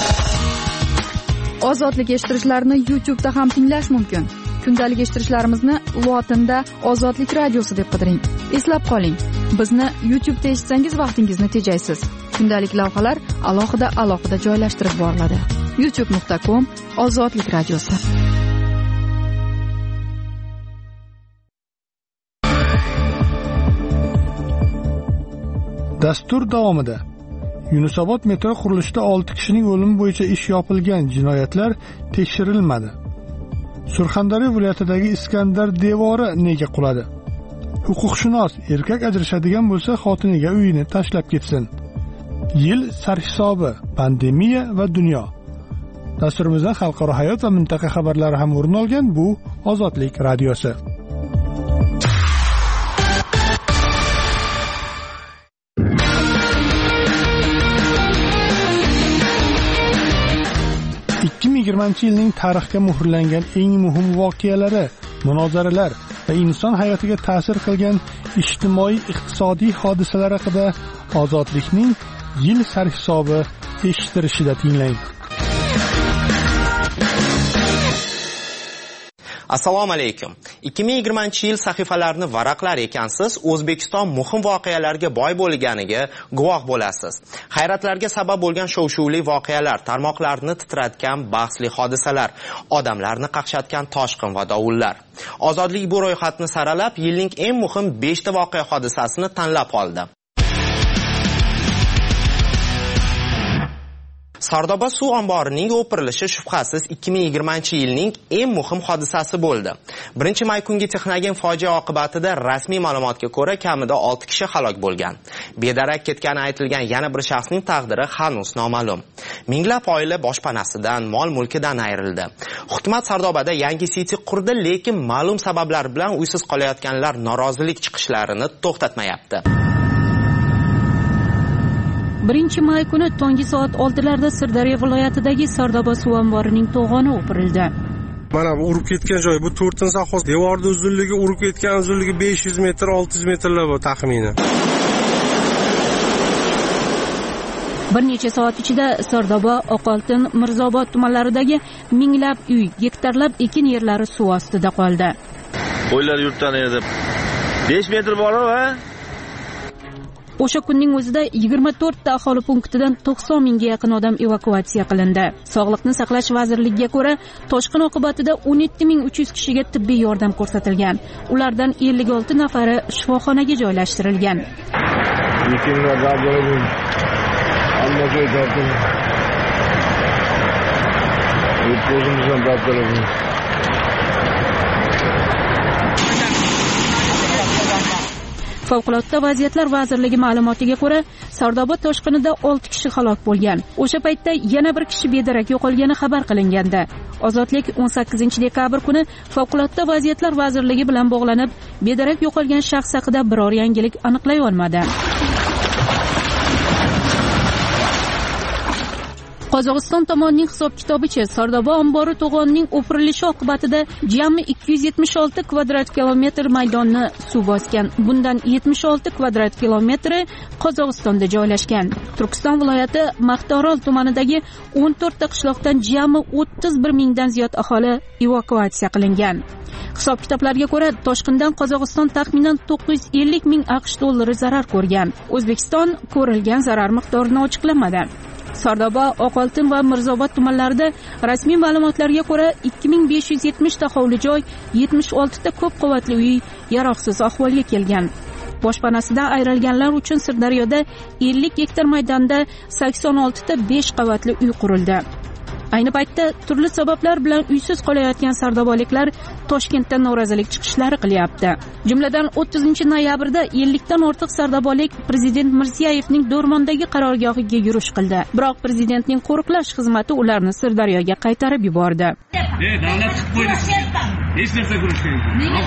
Ozodlik eshittirishlarni YouTube da ham tinglash mumkin. Kundalik eshittirishlarimizni lotinda Ozodlik radiosi deb qidiring. Eslab qoling, bizni YouTube da eshitsangiz vaqtingizni tejaysiz. Kundalik lavhalar alohida alohida joylashtirib boriladi. youtube nuqta com Ozodlik radiosi. Dastur davomida Yunusobod metro qurilishida olti kishining o'limi bo'yicha ish yopilgan, jinoyatlar tekshirilmadi. Surxondaryo viloyatidagi Iskandar devori nega quladi? Huquqshunos erkak ajrashadigan bo'lsa xotiniga uyini tashlab ketsin. Yil sarhisobi, pandemiya va dunyo. Dasturimizdan xalqaro hayot va mintaqa xabarlari ham o'rin olgan. Bu Ozodlik radiosi. ikki ming yigirmanchi yilning tarixga muhrlangan eng muhim voqealari, munozaralar va inson hayotiga ta'sir qilgan ijtimoiy-iqtisodiy hodisalar haqida Ozodlikning yil sarhisobi eshittirishida tinglang. Assalomu alaykum. ikki ming yigirmanchi yil sahifalarini varaqlar ekansiz, O'zbekiston muhim voqealarga boy bo'lganiga guvoh bo'lasiz. Hayratlarga sabab bo'lgan shov-shuvli voqealar, tarmoqlarni titratgan bahsli hodisalar, odamlarni qaqshatgan toshqin va dovullar. Ozodlik bu ro'yxatni saralab, yilning eng muhim besh ta voqea hodisasini tanlab oldi. Sardoba suv omborining o'pirilishi shubhasiz ikki ming yigirmanchi yilning eng muhim hodisasi bo'ldi. birinchi may kungi texnogen fojia oqibatida rasmiy ma'lumotga ko'ra kamida olti kishi halok bo'lgan. Bedarak ketgani aytilgan yana bir shaxsning taqdiri hanuz noma'lum. Minglab oila boshpanasidan, mol-mulkidan ayrildi. Hukumat Sardobada yangi siti qurdi, lekin ma'lum sabablar bilan uysiz qolayotganlar norozilik chiqishlarini to'xtatmayapti. birinchi may kuni tongi soat oltilarda Sirdaryo viloyatidagi Sardoba suv omborining to'g'oni o'pirildi. Mana bu urib ketgan joy, bu to'rtinchi sahhos. Devorning uzunligi, urib ketgan uzunligi besh yuz metr, olti yuz metrlar bu taxminan. Bir necha soat ichida Sardoba, Oqoltin, Mirzobod tumanlaridagi minglab uy, gektarlab ekin yerlari suv ostida qoldi. Qo'ylar yurtdan edi. besh metr bor-a? O'sha kunning o'zida yigirma to'rt ta aholi punktidan to'qson mingga yaqin odam evakuatsiya qilindi. Sog'liqni saqlash vazirligiga ko'ra, toshqin oqibatida o'n yetti ming uch yuz kishiga tibbiy yordam ko'rsatilgan. Ulardan ellik olti nafari shifoxonaga joylashtirilgan. Favqulodda vaziyatlar vazirligi ma'lumotiga ko'ra, Sardoba toshqinida olti kishi halok bo'lgan. O'sha paytda yana bir kishi bedarak yo'qolgani xabar qilingandi. Ozodlik o'n sakkizinchi dekabr kuni Favqulodda vaziyatlar vazirligi bilan bog'lanib, bedarak yo'qolgan shaxs haqida biror yangilik aniqlay olmadi. Qozog'iston tomonining hisob-kitobicha Sardoba ombori to'g'onining o'pirilishi oqibatida jami ikki yuz yetmish olti kvadrat kilometr maydonni suv bosgan. Bundan yetmish olti kvadrat kilometri Qozog'istonda joylashgan. Turkiston viloyati Maqtorol tumanidagi o'n to'rt ta qishloqdan jami o'ttiz bir mingdan ziyod aholi evakuatsiya qilingan. Hisob-kitoblarga ko'ra, toshqindan Qozog'iston taxminan to'qqiz yuz ellik ming aqsh dollari zarar ko'rgan. O'zbekiston ko'rilgan zarar miqdorini ochiqlamadi. Sardoba, Oqoltin va Mirzobod tumanlarida rasmiy ma'lumotlarga ko'ra ikki ming besh yuz yetmish ta hovli joy, yetmish olti ta ko'p qavatli uy yaroqsiz ahvolga kelgan. Boshpanasidan ayrilganlar uchun Sirdaryoda ellik gektar maydonda sakson olti ta besh qavatli uy qurildi. Ayni paytda turli sabablar bilan uysiz qolayotgan sardobaliklar Toshkentda norozilik chiqishlari qilyapti. Jumladan o'ttizinchi noyabrda ellikdan ortiq sardobalik prezident Mirziyevning Do'rmondagi qarorgohiga yurish qildi. Biroq prezidentning qo'riqlash xizmati ularni Sirdaryoga qaytarib yubordi. E, davlat qilib qo'ydi. Hech narsa ko'rishmaydi.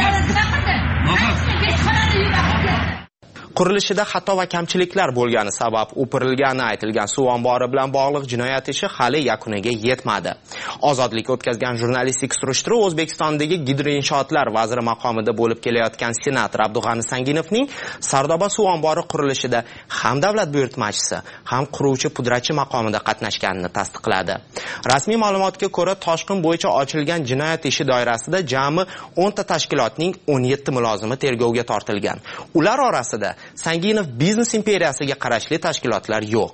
Qurilishida xato va kamchiliklar bo'lgani sabab o'pirilgani aytilgan suv ombori bilan bog'liq jinoyat ishi hali yakuniga yetmadi. Ozodlik o'tkazgan jurnalistik surishtiruv O'zbekistondagi gidroinshootlar vaziri maqomida bo'lib kelayotgan senator Abdug'ani Sanginovning Sardoba suv ombori qurilishida ham davlat buyurtmachisi, ham quruvchi pudratchi maqomida qatnashganini tasdiqladi. Rasmiy ma'lumotga ko'ra, toshqin bo'yicha ochilgan jinoyat ishi doirasida jami o'n ta tashkilotning o'n yetti mulozimi tergovga tortilgan. Ular orasida Sanginov biznes imperiyasiga qarashli tashkilotlar yo'q.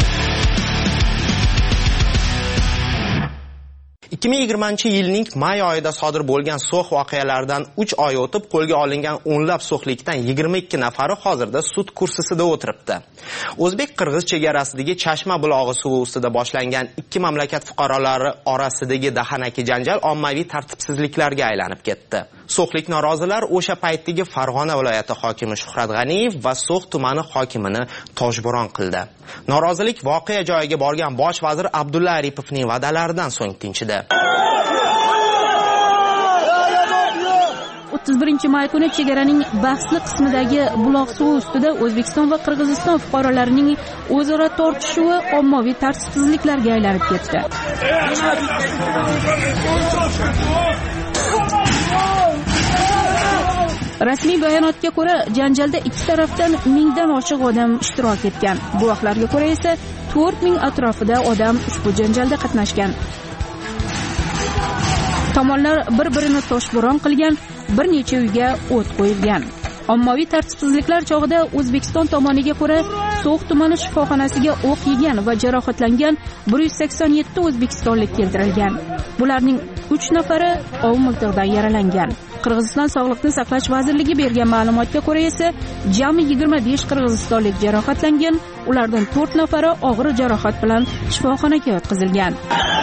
ikki ming yigirmanchi yilning may oyida sodir bo'lgan so'x voqealaridan uch oy o'tib qo'lga olingan o'nlab so'xlikdan yigirma ikki nafari hozirda sud kursisida o'tiribdi. O'zbek-qirg'iz chegarasidagi Chashma bulog'i suvi ustida boshlangan ikki mamlakat fuqarolari orasidagi dahanaki janjal ommaviy tartibsizliklarga aylanib ketdi. So'xlik norozilar o'sha paytdagi Farg'ona viloyati hokimi Shuhrat G'aniyev va So'x tumani hokimini toshbo'ron qildi. Norozilik voqea joyiga borgan bosh vazir Abdulla Aripovning va'dalaridan so'ng tinchidi. o'ttiz birinchi may kuni chegaraning bahsli qismidagi buloq suvi ustida O'zbekiston va Qirg'iziston fuqarolarining o'zaro tortishuvi ommaviy tartibsizliklarga aylanib ketdi. Rasmiy bayonotga ko'ra, janjalda ikki tarafdan mingdan oshiq odam ishtirok etgan. Guvohlarga ko'ra esa to'rt ming atrofida odam ushbu janjalda qatnashgan. Tomonlar bir-birini toshbo'ron qilgan, bir necha uyga o't qo'yilgan. Ommaviy tartibsizliklar chog'ida O'zbekiston tomoniga ko'ra So'x tumani shifoxonasiga o'q yegan va jarohatlangan bir yuz sakson yetti o'zbekistonlik keltirilgan. Bularning uch nafari og'ir miqdorda yaralangan. Qirg'iziston Sog'liqni saqlash vazirligi bergan ma'lumotga ko'ra esa jami yigirma besh qirg'izistonlik jarohatlangan, ulardan to'rt nafari og'ir jarohat bilan shifoxonaga yotqizilgan.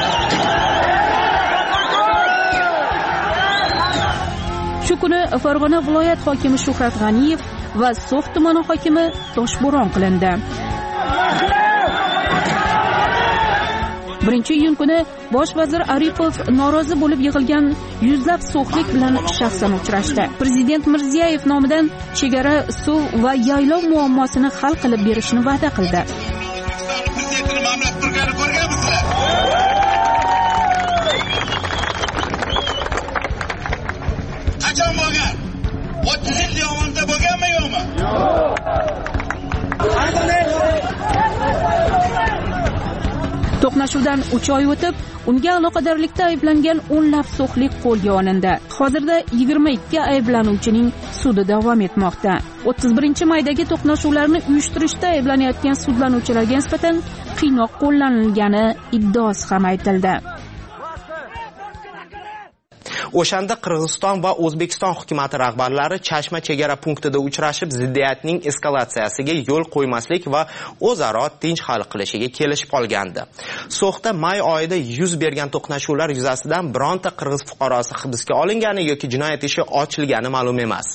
Shu kuni Farg'ona viloyat hokimi Shuhrat G'aniyev va So'x tumani hokimi toshbo'ron qilindi. birinchi iyun kuni bosh vazir Aripov norozi bo'lib yig'ilgan yuzlab so'xlik bilan shaxsan uchrashdi. Prezident Mirziyoyev nomidan chegara, suv va yaylov muammosini hal qilib berishni va'da qildi. Qachon bo'lgan? o'ttiz yil davomida bo'lganmi yo'qmi? To'qnashuvdan uch oy o'tib, unga aloqadorlikda ayblangan o'nlab so'xlik qo'lga olindi. Hozirda yigirma ikki ayblanuvchining sudi davom etmoqda. o'ttiz birinchi maydagi to'qnashuvlarni uyushtirishda ayblanayotgan sudlanuvchilarga nisbatan qiynoq qo'llanilgani iddaosi ham aytildi. O'shanda Qirg'iziston va O'zbekiston hukumat rahbarlari Chashma chegara punktida uchrashib, ziddiyatning eskalatsiyasiga yo'l qo'ymaslik va o'zaro tinch hal qilishiga kelishib olgandi. So'xda may oyida yuz bergan to'qnashuvlar yuzasidan bironta qirg'iz fuqarosi hibsga olingani yoki jinoyat ishi ochilgani ma'lum emas.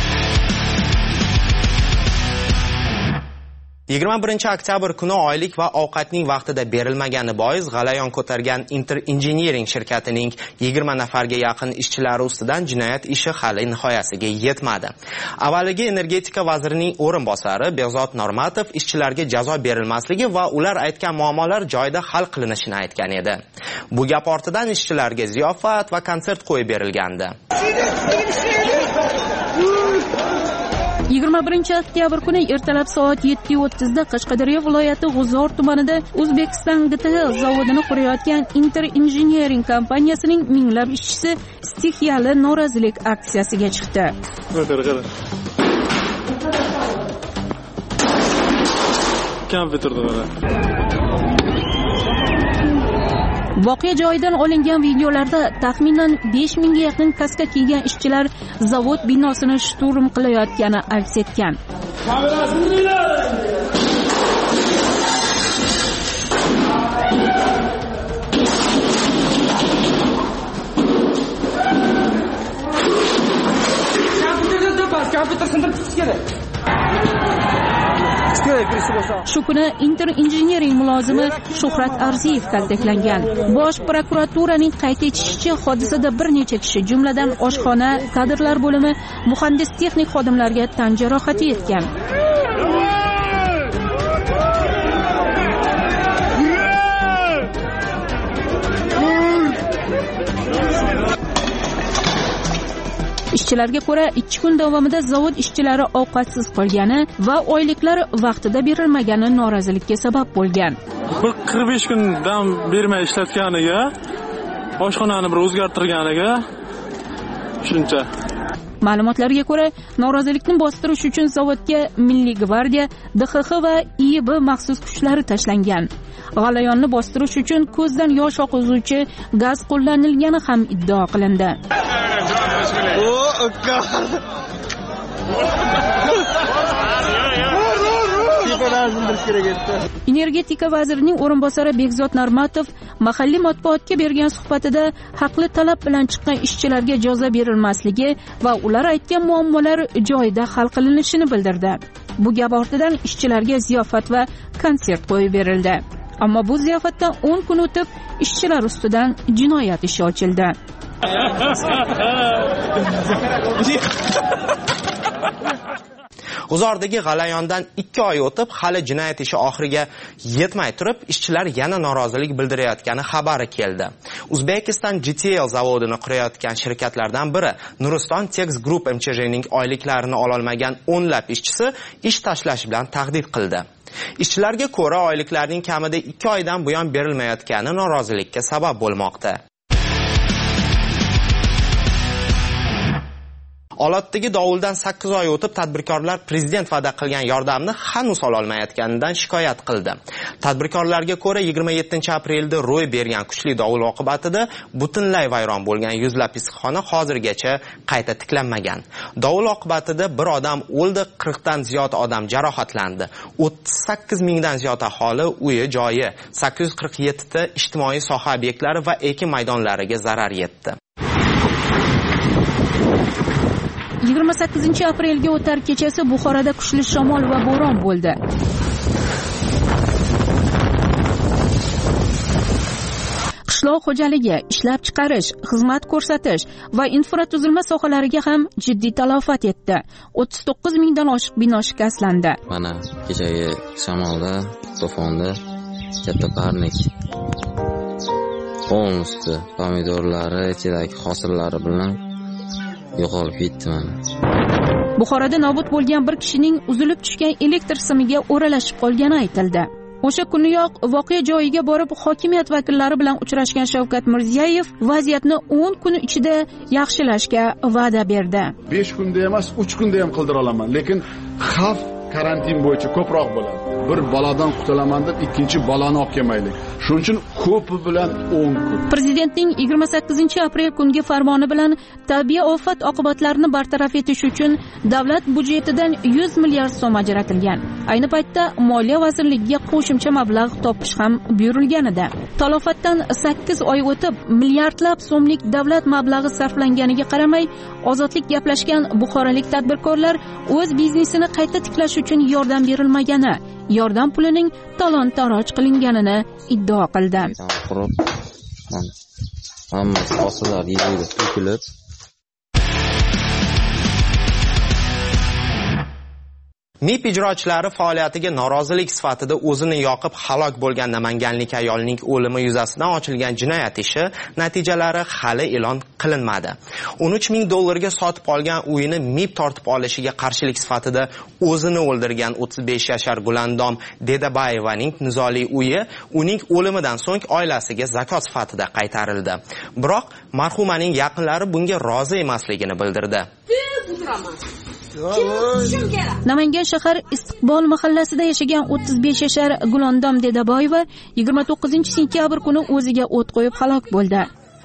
yigirma birinchi oktyabr kuni oylik va ovqatning vaqtida berilmagani bois g'alayon ko'targan Inter Engineering shirkatining yigirma nafarga yaqin ishchilari ustidan jinoyat ishi hali nihoyasiga yetmadi. Avvaliga energetika vazirining o'rinbosari Behzod Normatov ishchilarga jazo berilmasligi va ular aytgan muammolar joyida hal qilinishini aytgan edi. Bu gap ortidan ishchilarga ziyofat va konsert qo'yib berilgandi. yigirma birinchi oktyabr kuni ertalab soat yetti o'ttiz da Qashqadaryo viloyati G'uzor tumanida O'zbekiston G T L zavodini qurayotgan Inter Engineering kompaniyasining minglab ishchisi stixiyali norozilik aksiyasiga chiqdi. Voqea joyidan olingan videolarda taxminan besh mingga yaqin kaska kiygan ishchilar zavod binosini shturm qilayotgani aks etgan. kompyuter sindirib ketish kerak. Shu kuni Inter Engineering mulozimi Shuhrat Arziyev kaltaklangan. Bosh prokuraturaning qayd etishicha, hodisada bir necha kishi, jumladan oshxona, kadrlar bo'limi, muhandis texnik xodimlarga tan jarohati yetgan. Ishchilarga ko'ra, ikki kun davomida zavod ishchilari ovqatsiz qolgani va oyliklar vaqtida berilmagani norozilikka sabab bo'lgan. Bir qirq besh kun dam bermay ishlatganiga, oshxonani bir o'zgartirganiga shuncha. Ma'lumotlarga ko'ra, norozilikni bostirish uchun zavodga Milliy gvardiya, D X X va I Y B maxsus kuchlari tashlangan. G'alayonni bostirish uchun ko'zdan yosh oqizuvchi gaz qo'llanilgani ham iddao qilindi. Energetika vazirining o'rinbosari Bekzod Narmatov mahalliy matbuotga bergan suhbatida haqli talab bilan chiqqan ishchilarga jazo berilmasligi va ular aytgan muammolar joyida hal qilinishini bildirdi. Bu gap ortidan ishchilarga ziyofat va konsert qo'yib berildi. Ammo bu ziyofatdan o'n kun o'tib ishchilar ustidan jinoyat ishi ochildi. G'uzordagi g'alayondan ikki oy o'tib, hali jinoyat ishi oxiriga yetmay turib, ishchilar yana norozilik bildirayotgani xabari keldi. Uzbekistan G T L zavodini qurayotgan shirkatlardan biri Nuriston Tex Group M Ch J'ning oyliklarini ololmagan o'nlab ishchisi ish tashlash bilan tahdid qildi. Ishchilarga ko'ra, oyliklarning kamida ikki oydan buyon berilmayotgani norozilikka sabab bo'lmoqda. Olotdagi dovuldan sakkiz oy o'tib, tadbirkorlar prezident va'da qilgan yordamni hanuz ololmayotganidan shikoyat qildi. Tadbirkorlarga ko'ra, yigirma yettinchi aprelda ro'y bergan kuchli dovul oqibatida butunlay vayron bo'lgan yuzlab issiqxona hozirgacha qayta tiklanmagan. Dovul oqibatida bir odam o'ldi, qirqdan ziyod odam jarohatlandi. o'ttiz sakkiz mingdan ziyod aholi uyi, joyi, sakkiz yuz qirq yetti ta ijtimoiy soha obyektlari va ekin maydonlariga zarar yetdi. yigirma sakkizinchi aprelga o'tar kechasi Buxoroda kuchli shamol va bo'ron bo'ldi. Qishloq xo'jaligi, ishlab chiqarish, xizmat ko'rsatish va infratuzilma sohalariga ham jiddiy talofat yetdi. o'ttiz to'qqiz mingdan oshiq bino shikastlandi. Mana kechagi shamolda, to'fonda katta parnik polnosti pomidorlari, ichidagi hosillari bilan yo'qolib ketdi mana. Buxoroda nobud bo'lgan bir kishining uzilib tushgan elektr simiga o'ralashib qolgani aytildi. O'sha kuniyoq voqea joyiga borib hokimiyat vakillari bilan uchrashgan Shavkat Mirziyoyev vaziyatni o'n kun ichida yaxshilashga va'da berdi. besh kunda emas, uch kunda ham qildira olaman, lekin xavf karantin bo'yicha ko'proq bo'ladi. Bir balodan qutulaman deb ikkinchi baloni olib kelmaylik. Shuning uchun ko'pi bilan o'n kun. Prezidentning yigirma sakkizinchi aprel kungi farmoni bilan tabiiy ofat oqibatlarini bartaraf etish uchun davlat budjetidan yuz milliard so'm ajratilgan. Ayni paytda Moliya vazirligiga qo'shimcha mablag' topish ham buyurilgan edi. Talofatdan sakkiz oy o'tib, milliardlab so'mlik davlat mablag'i sarflanganiga qaramay, ozodlik gaplashgan buxorolik tadbirkorlar o'z biznesini qayta tiklash uchun yordam berilmagani, yordam pulining talon-taroj qilinganini iddao qildi. Hammasi hosillar yerga to'kilib M I P ijrochilari faoliyatiga norozilik sifatida o'zini yoqib halok bo'lgan namanganlik ayolning o'limi yuzasidan ochilgan jinoyat ishi natijalari hali e'lon qilinmadi. o'n uch ming dollarga sotib olgan uyini M I P tortib olishiga qarshilik sifatida o'zini o'ldirgan o'ttiz besh yashar Gulandom Dedabayevaning nizoli uyi uning o'limidan so'ng oilasiga zakot sifatida qaytarildi. Biroq marhumaning yaqinlari bunga rozi emasligini bildirdi. Namangan shahar Istiqbol mahallasida yashagan o'ttiz besh yashar Gulandom Dedaboyeva yigirma to'qqizinchi sentyabr kuni o'ziga o't qo'yib halok bo'ldi.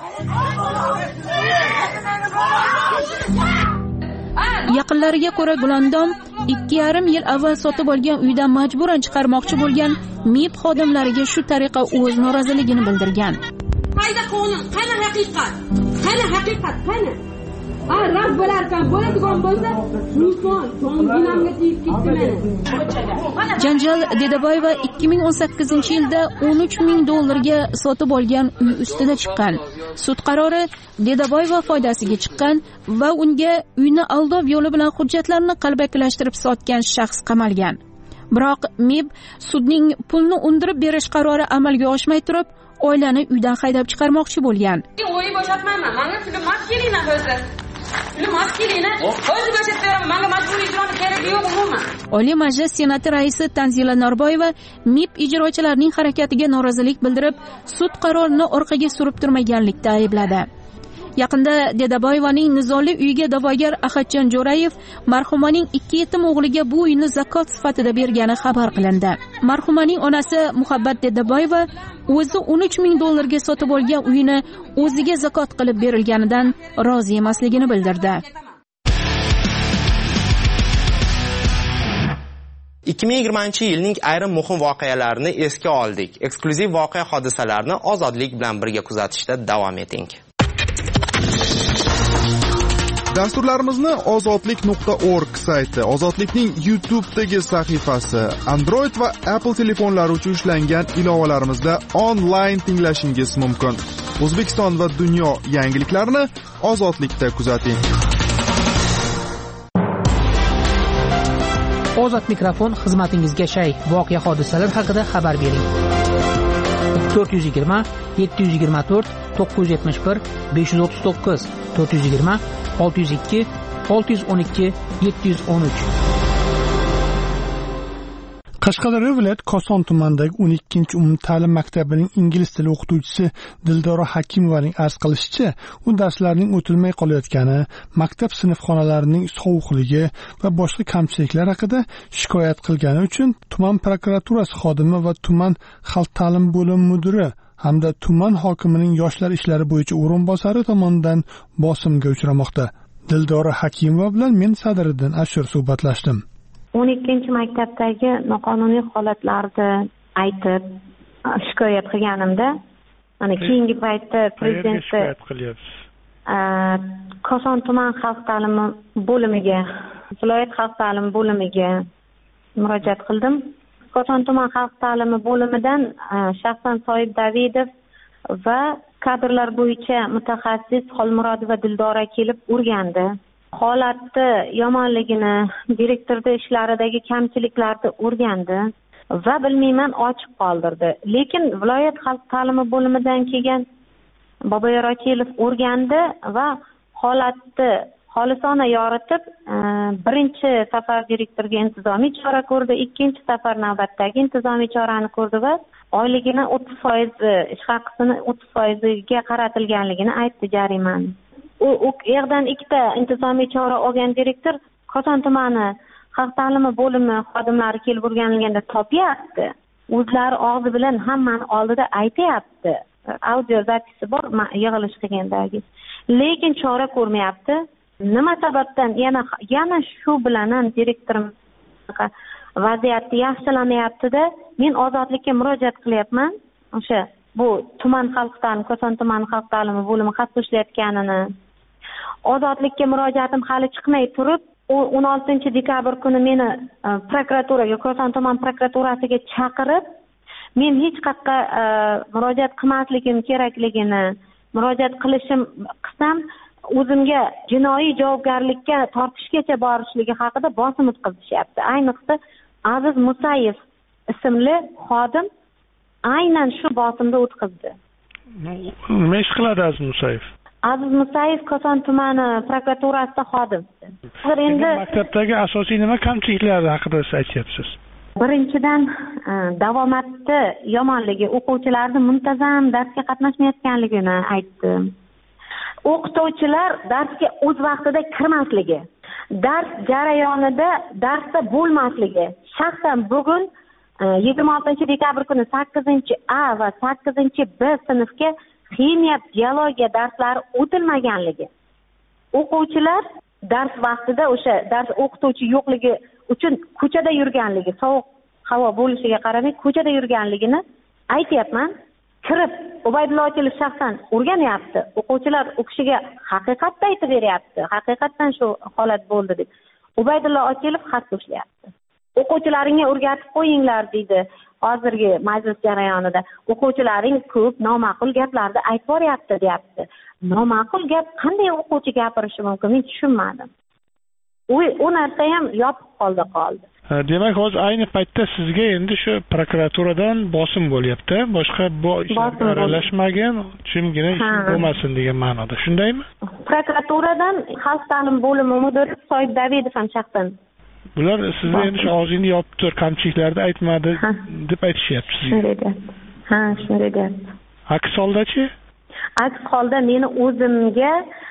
Yaqinlariga ko'ra, Gulandom ikki yarim yil avval sotib olgan uydan majburan chiqarmoqchi bo'lgan M I P xodimlariga shu tariqa o'z noroziligini bildirgan. Qayda qonun, qani haqiqat? Qani haqiqat, qani? ha rad bo'lar ekan bo'ladigan bo'lsa mishmon jonginamga tegib ketdi meni. Janjal Dedaboyeva ikki ming o'n sakkizinchi yilda o'n uch ming dollarga sotib olgan uy ustida chiqqan. Sud qarori Dedaboyeva foydasiga chiqqan va unga uyni aldov yo'li bilan hujjatlarni qalbakilashtirib sotgan shaxs qamalgan. Biroq M I B sudning pulni undirib berish qarori amalga oshmay turib, oilani uydan haydab chiqarmoqchi bo'lgan. O'yi bo'shatmayman. Menga puli mas kelinglar o'zi. Puli mas kelinglar. O'zi bo'shatib beraman. Menga majburiy ijroni keragi yo'q umuman. Oliy Majlis Senati raisi Tanzila Norboyeva M I B ijrochilarining harakatiga norozilik bildirib, sud qarorini orqaga surib turmaganlikda aybladi. Yaqinda Dedaboyevaning nizoli uyiga da'vogar Ahadjon Jo'rayev marhumaning ikki yetim o'g'liga bu uyni zakot sifatida bergani xabar qilindi. Marhumaning onasi Muhabbat Dedaboyeva o'zi o'n uch ming dollarga sotib olgan uyini o'ziga zakot qilib berilganidan rozi emasligini bildirdi. ikki ming yigirmanchi yilning ayrim muhim voqealarini esga oldik. Eksklyuziv voqea hodisalarni Ozodlik bilan birga kuzatishda davom eting. Dasturlarimizni ozodlik nuqta org sayti, Ozodlikning YouTube'dagi sahifasi, Android va Apple telefonlari uchun ishlangan ilovalarimizda onlayn tinglashingiz mumkin. O'zbekiston va dunyo yangiliklarini Ozodlikda kuzating. Ozod mikrofon xizmatingizga shay. Voqea hodisalar haqida xabar bering. to'rt yuz yigirma yetti yuz yigirma to'rt to'qqiz yuz yetmish bir besh yuz o'ttiz to'qqiz to'rt yuz yigirma olti yuz ikki olti yuz o'n ikki yetti yuz o'n uch. Qashqadaryo viloyat Koson tumanidagi o'n ikkinchi umumta'lim maktabining ingliz tili o'qituvchisi Dildora Hakimovaning arz qilishicha, u darslarning o'tilmay qolayotgani, maktab sinfxonalarining sovuqligi va boshqa kamchiliklar haqida shikoyat qilgani uchun tuman prokuraturasi xodimi va tuman xalq ta'lim bo'limi mudiri hamda tuman hokimining yoshlar ishlari bo'yicha o'rinbosari tomonidan bosimga uchramoqda. Dildora Hakimova bilan men Sadiriddin Ashur suhbatlashdim. o'n ikkinchi maktabdagi noqonuniy holatlarni aytib shikoyat qilganimda, mana keyingi paytda prezidentni Koson tuman xalq ta'limi bo'limiga, viloyat xalq ta'limi bo'limiga murojaat qildim. Koson tuman xalq ta'limi bo'limidan shaxsan Soyib Davidov va kadrlar bo'yicha mutaxassis Xolmurodova Dildora kelib o'rgandi. Holatni yomonligini, direktorda ishlaridagi kamchiliklarni o'rgandi va bilmayman ochiq qoldirdi. Lekin viloyat xalq ta'limi bo'limidan kelgan Boboyor Ochilov o'rgandi va holatni xolisona yoritib, birinchi safar direktorga intizomiy chora ko'rdi, ikkinchi safar navbatdagi intizomiy chorani ko'rdi va oyligini o'ttiz foiz, ish haqisini o'ttiz foiziga qaratilganligini aytdi jarimani. U u yerdan ikkita intizomiy chora olgan direktor Koson tumani xalq ta'limi bo'limi xodimlari kelib o'rganilganda topyapti. O'zlari og'zi bilan hammani oldida aytayapti. Audio zapisi bor yig'ilish qilgandagi. Lekin chora ko'rmayapti. Nima sababdan yana yana shu bilan ham direktorim vaziyatni yaxshilamayapti-da, men ozodlikka murojaat qilyapman. O'sha bu tuman xalq ta'limi, Koson tumani xalq ta'limi bo'limi xat qo'shilayotganini. Ozodlikka murojaatim hali chiqmay turib, o'n oltinchi dekabr kuni meni prokuraturaga, Koson tuman prokuraturasiga chaqirib, men hech qayerga murojaat qilmasligim kerakligini, murojaat qilishim qilsam, o'zimga jinoiy javobgarlikka tortishgacha borishligi haqida bosim o'tkazishyapti. Ayniqsa Aziz Musayev ismli xodim aynan shu bosimda o'tkazdi. Nima ish qiladi Aziz Musayev? Aziz Musayev Koson tumani prokuraturasida xodim. Hozir endi maktabdagi asosiy nima kamchiliklar haqida siz aytyapsiz? Birinchidan davomatni yomonligi, o'quvchilarning muntazam darsga qatnashmayotganligini aytdim. O'qituvchilar darsga o'z vaqtida kirmasligi, dars jarayonida darsda bo'lmasligi. Shaxsan bugun yigirma oltinchi dekabr kuni sakkizinchi A va sakkizinchi B sinfga ximiya, biologiya darslari o'tilmaganligi. O'quvchilar dars vaqtida o'sha dars o'qituvchi yo'qligi uchun ko'chada yurganligi, sovuq havo bo'lishiga qaramay ko'chada yurganligini aytyapman. kirib Ubaydulla Ochilov shaxsan o'rganyapti. O'quvchilar u kishiga haqiqatni aytib beryapti. Haqiqatdan shu holat bo'ldi deb. Ubaydulla Ochilov xat qo'shyapti. O'quvchilaringga o'rgatib qo'yinglar deydi. Hozirgi majlis jarayonida o'quvchilaring ko'p noma'qul gaplarni aytib boryapti deyapti. Noma'qul gap qanday o'quvchi gapirishi mumkin? Men tushunmadim. U u narsa ham yopiq qoldi qoldi. Demak, hozir ayni paytda sizga endi shu prokuraturadan bosim bo'lyapti. Boshqa bu ishlarga aralashmagan, jimgina ish bo'lmasin degan ma'noda. Shundaymi? Prokuraturadan xalq ta'limi bo'limi mudiri Soyib Davidov ham shaxsan. Bular sizga endi shu og'zingni yopib tur, kamchiliklarni aytmadi deb aytishyapti sizga. Shunday deyapti. Ha, shunday deyapti. Aks holdachi? Aks holda meni o'zimga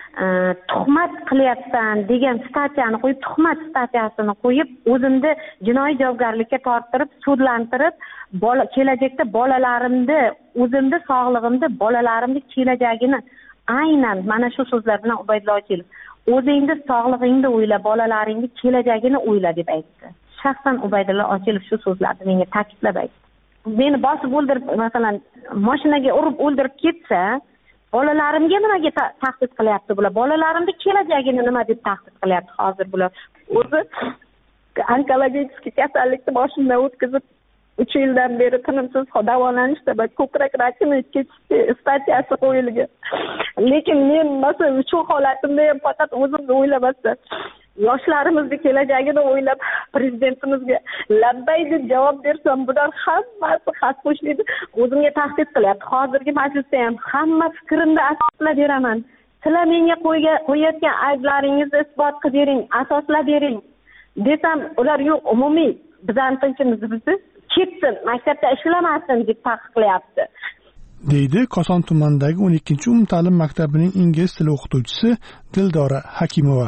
tuhmat qilyapsan degan statiyani qo'yib, tuhmat statiyasini qo'yib, o'zimni jinoiy javobgarlikka torttirib, sudlantirib, bola kelajakda bolalarimni, o'zimni sog'lig'imni, bolalarimni kelajagini aynan mana shu so'zlar bilan Ubaydulla Ochilov o'zingni sog'lig'ingni o'yla, bolalaringni kelajagini o'yla deb aytdi. Shaxsan Ubaydulla Ochilov shu so'zlarni menga ta'kidlab aytdi. Meni bosib o'ldirib, masalan, mashinaga urib o'ldirib ketsa, bolalarimga nimaga tahdid qilyapti bular? Bolalarimni kelajagini nima deb tahdid qilyapti hozir bular? O'zi onkologik kasallikni boshimdan o'tkazib uch yildan beri tinimsiz davolanishda va ko'krak rakini ketish statiyasi qo'yilgan. Lekin men masalan shu holatimda ham faqat o'zimni o'ylamasdan yoshlarimizni kelajagini o'ylab prezidentimizga labbay deb javob bersam, bular hammasi xat qo'shiladi. O'zimga tahdid qilyapti. Hozirgi majlisda ham hamma fikrimni asoslab beraman. Sizlar menga qo'yayotgan ayblaringizni isbot qilib bering, asoslab bering desam, ular yo'q, umumiy bizning tinchimizni bizni ketsin, maktabda ishlamasin deb taqiqlayapti. deydi Koson tumanidagi o'n ikkinchi umumta'lim maktabining ingliz tili o'qituvchisi Dildora Hakimova.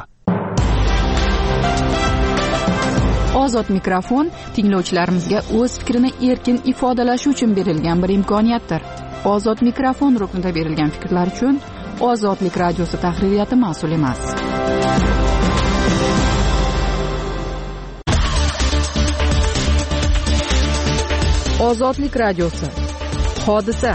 Ozod mikrofon tinglovchilarimizga o'z fikrini erkin ifodalashi uchun berilgan bir imkoniyatdir. Ozod mikrofon ruknida berilgan fikrlar uchun Ozodlik radiosi tahririyati mas'ul emas. Ozodlik radiosi. Hodisa.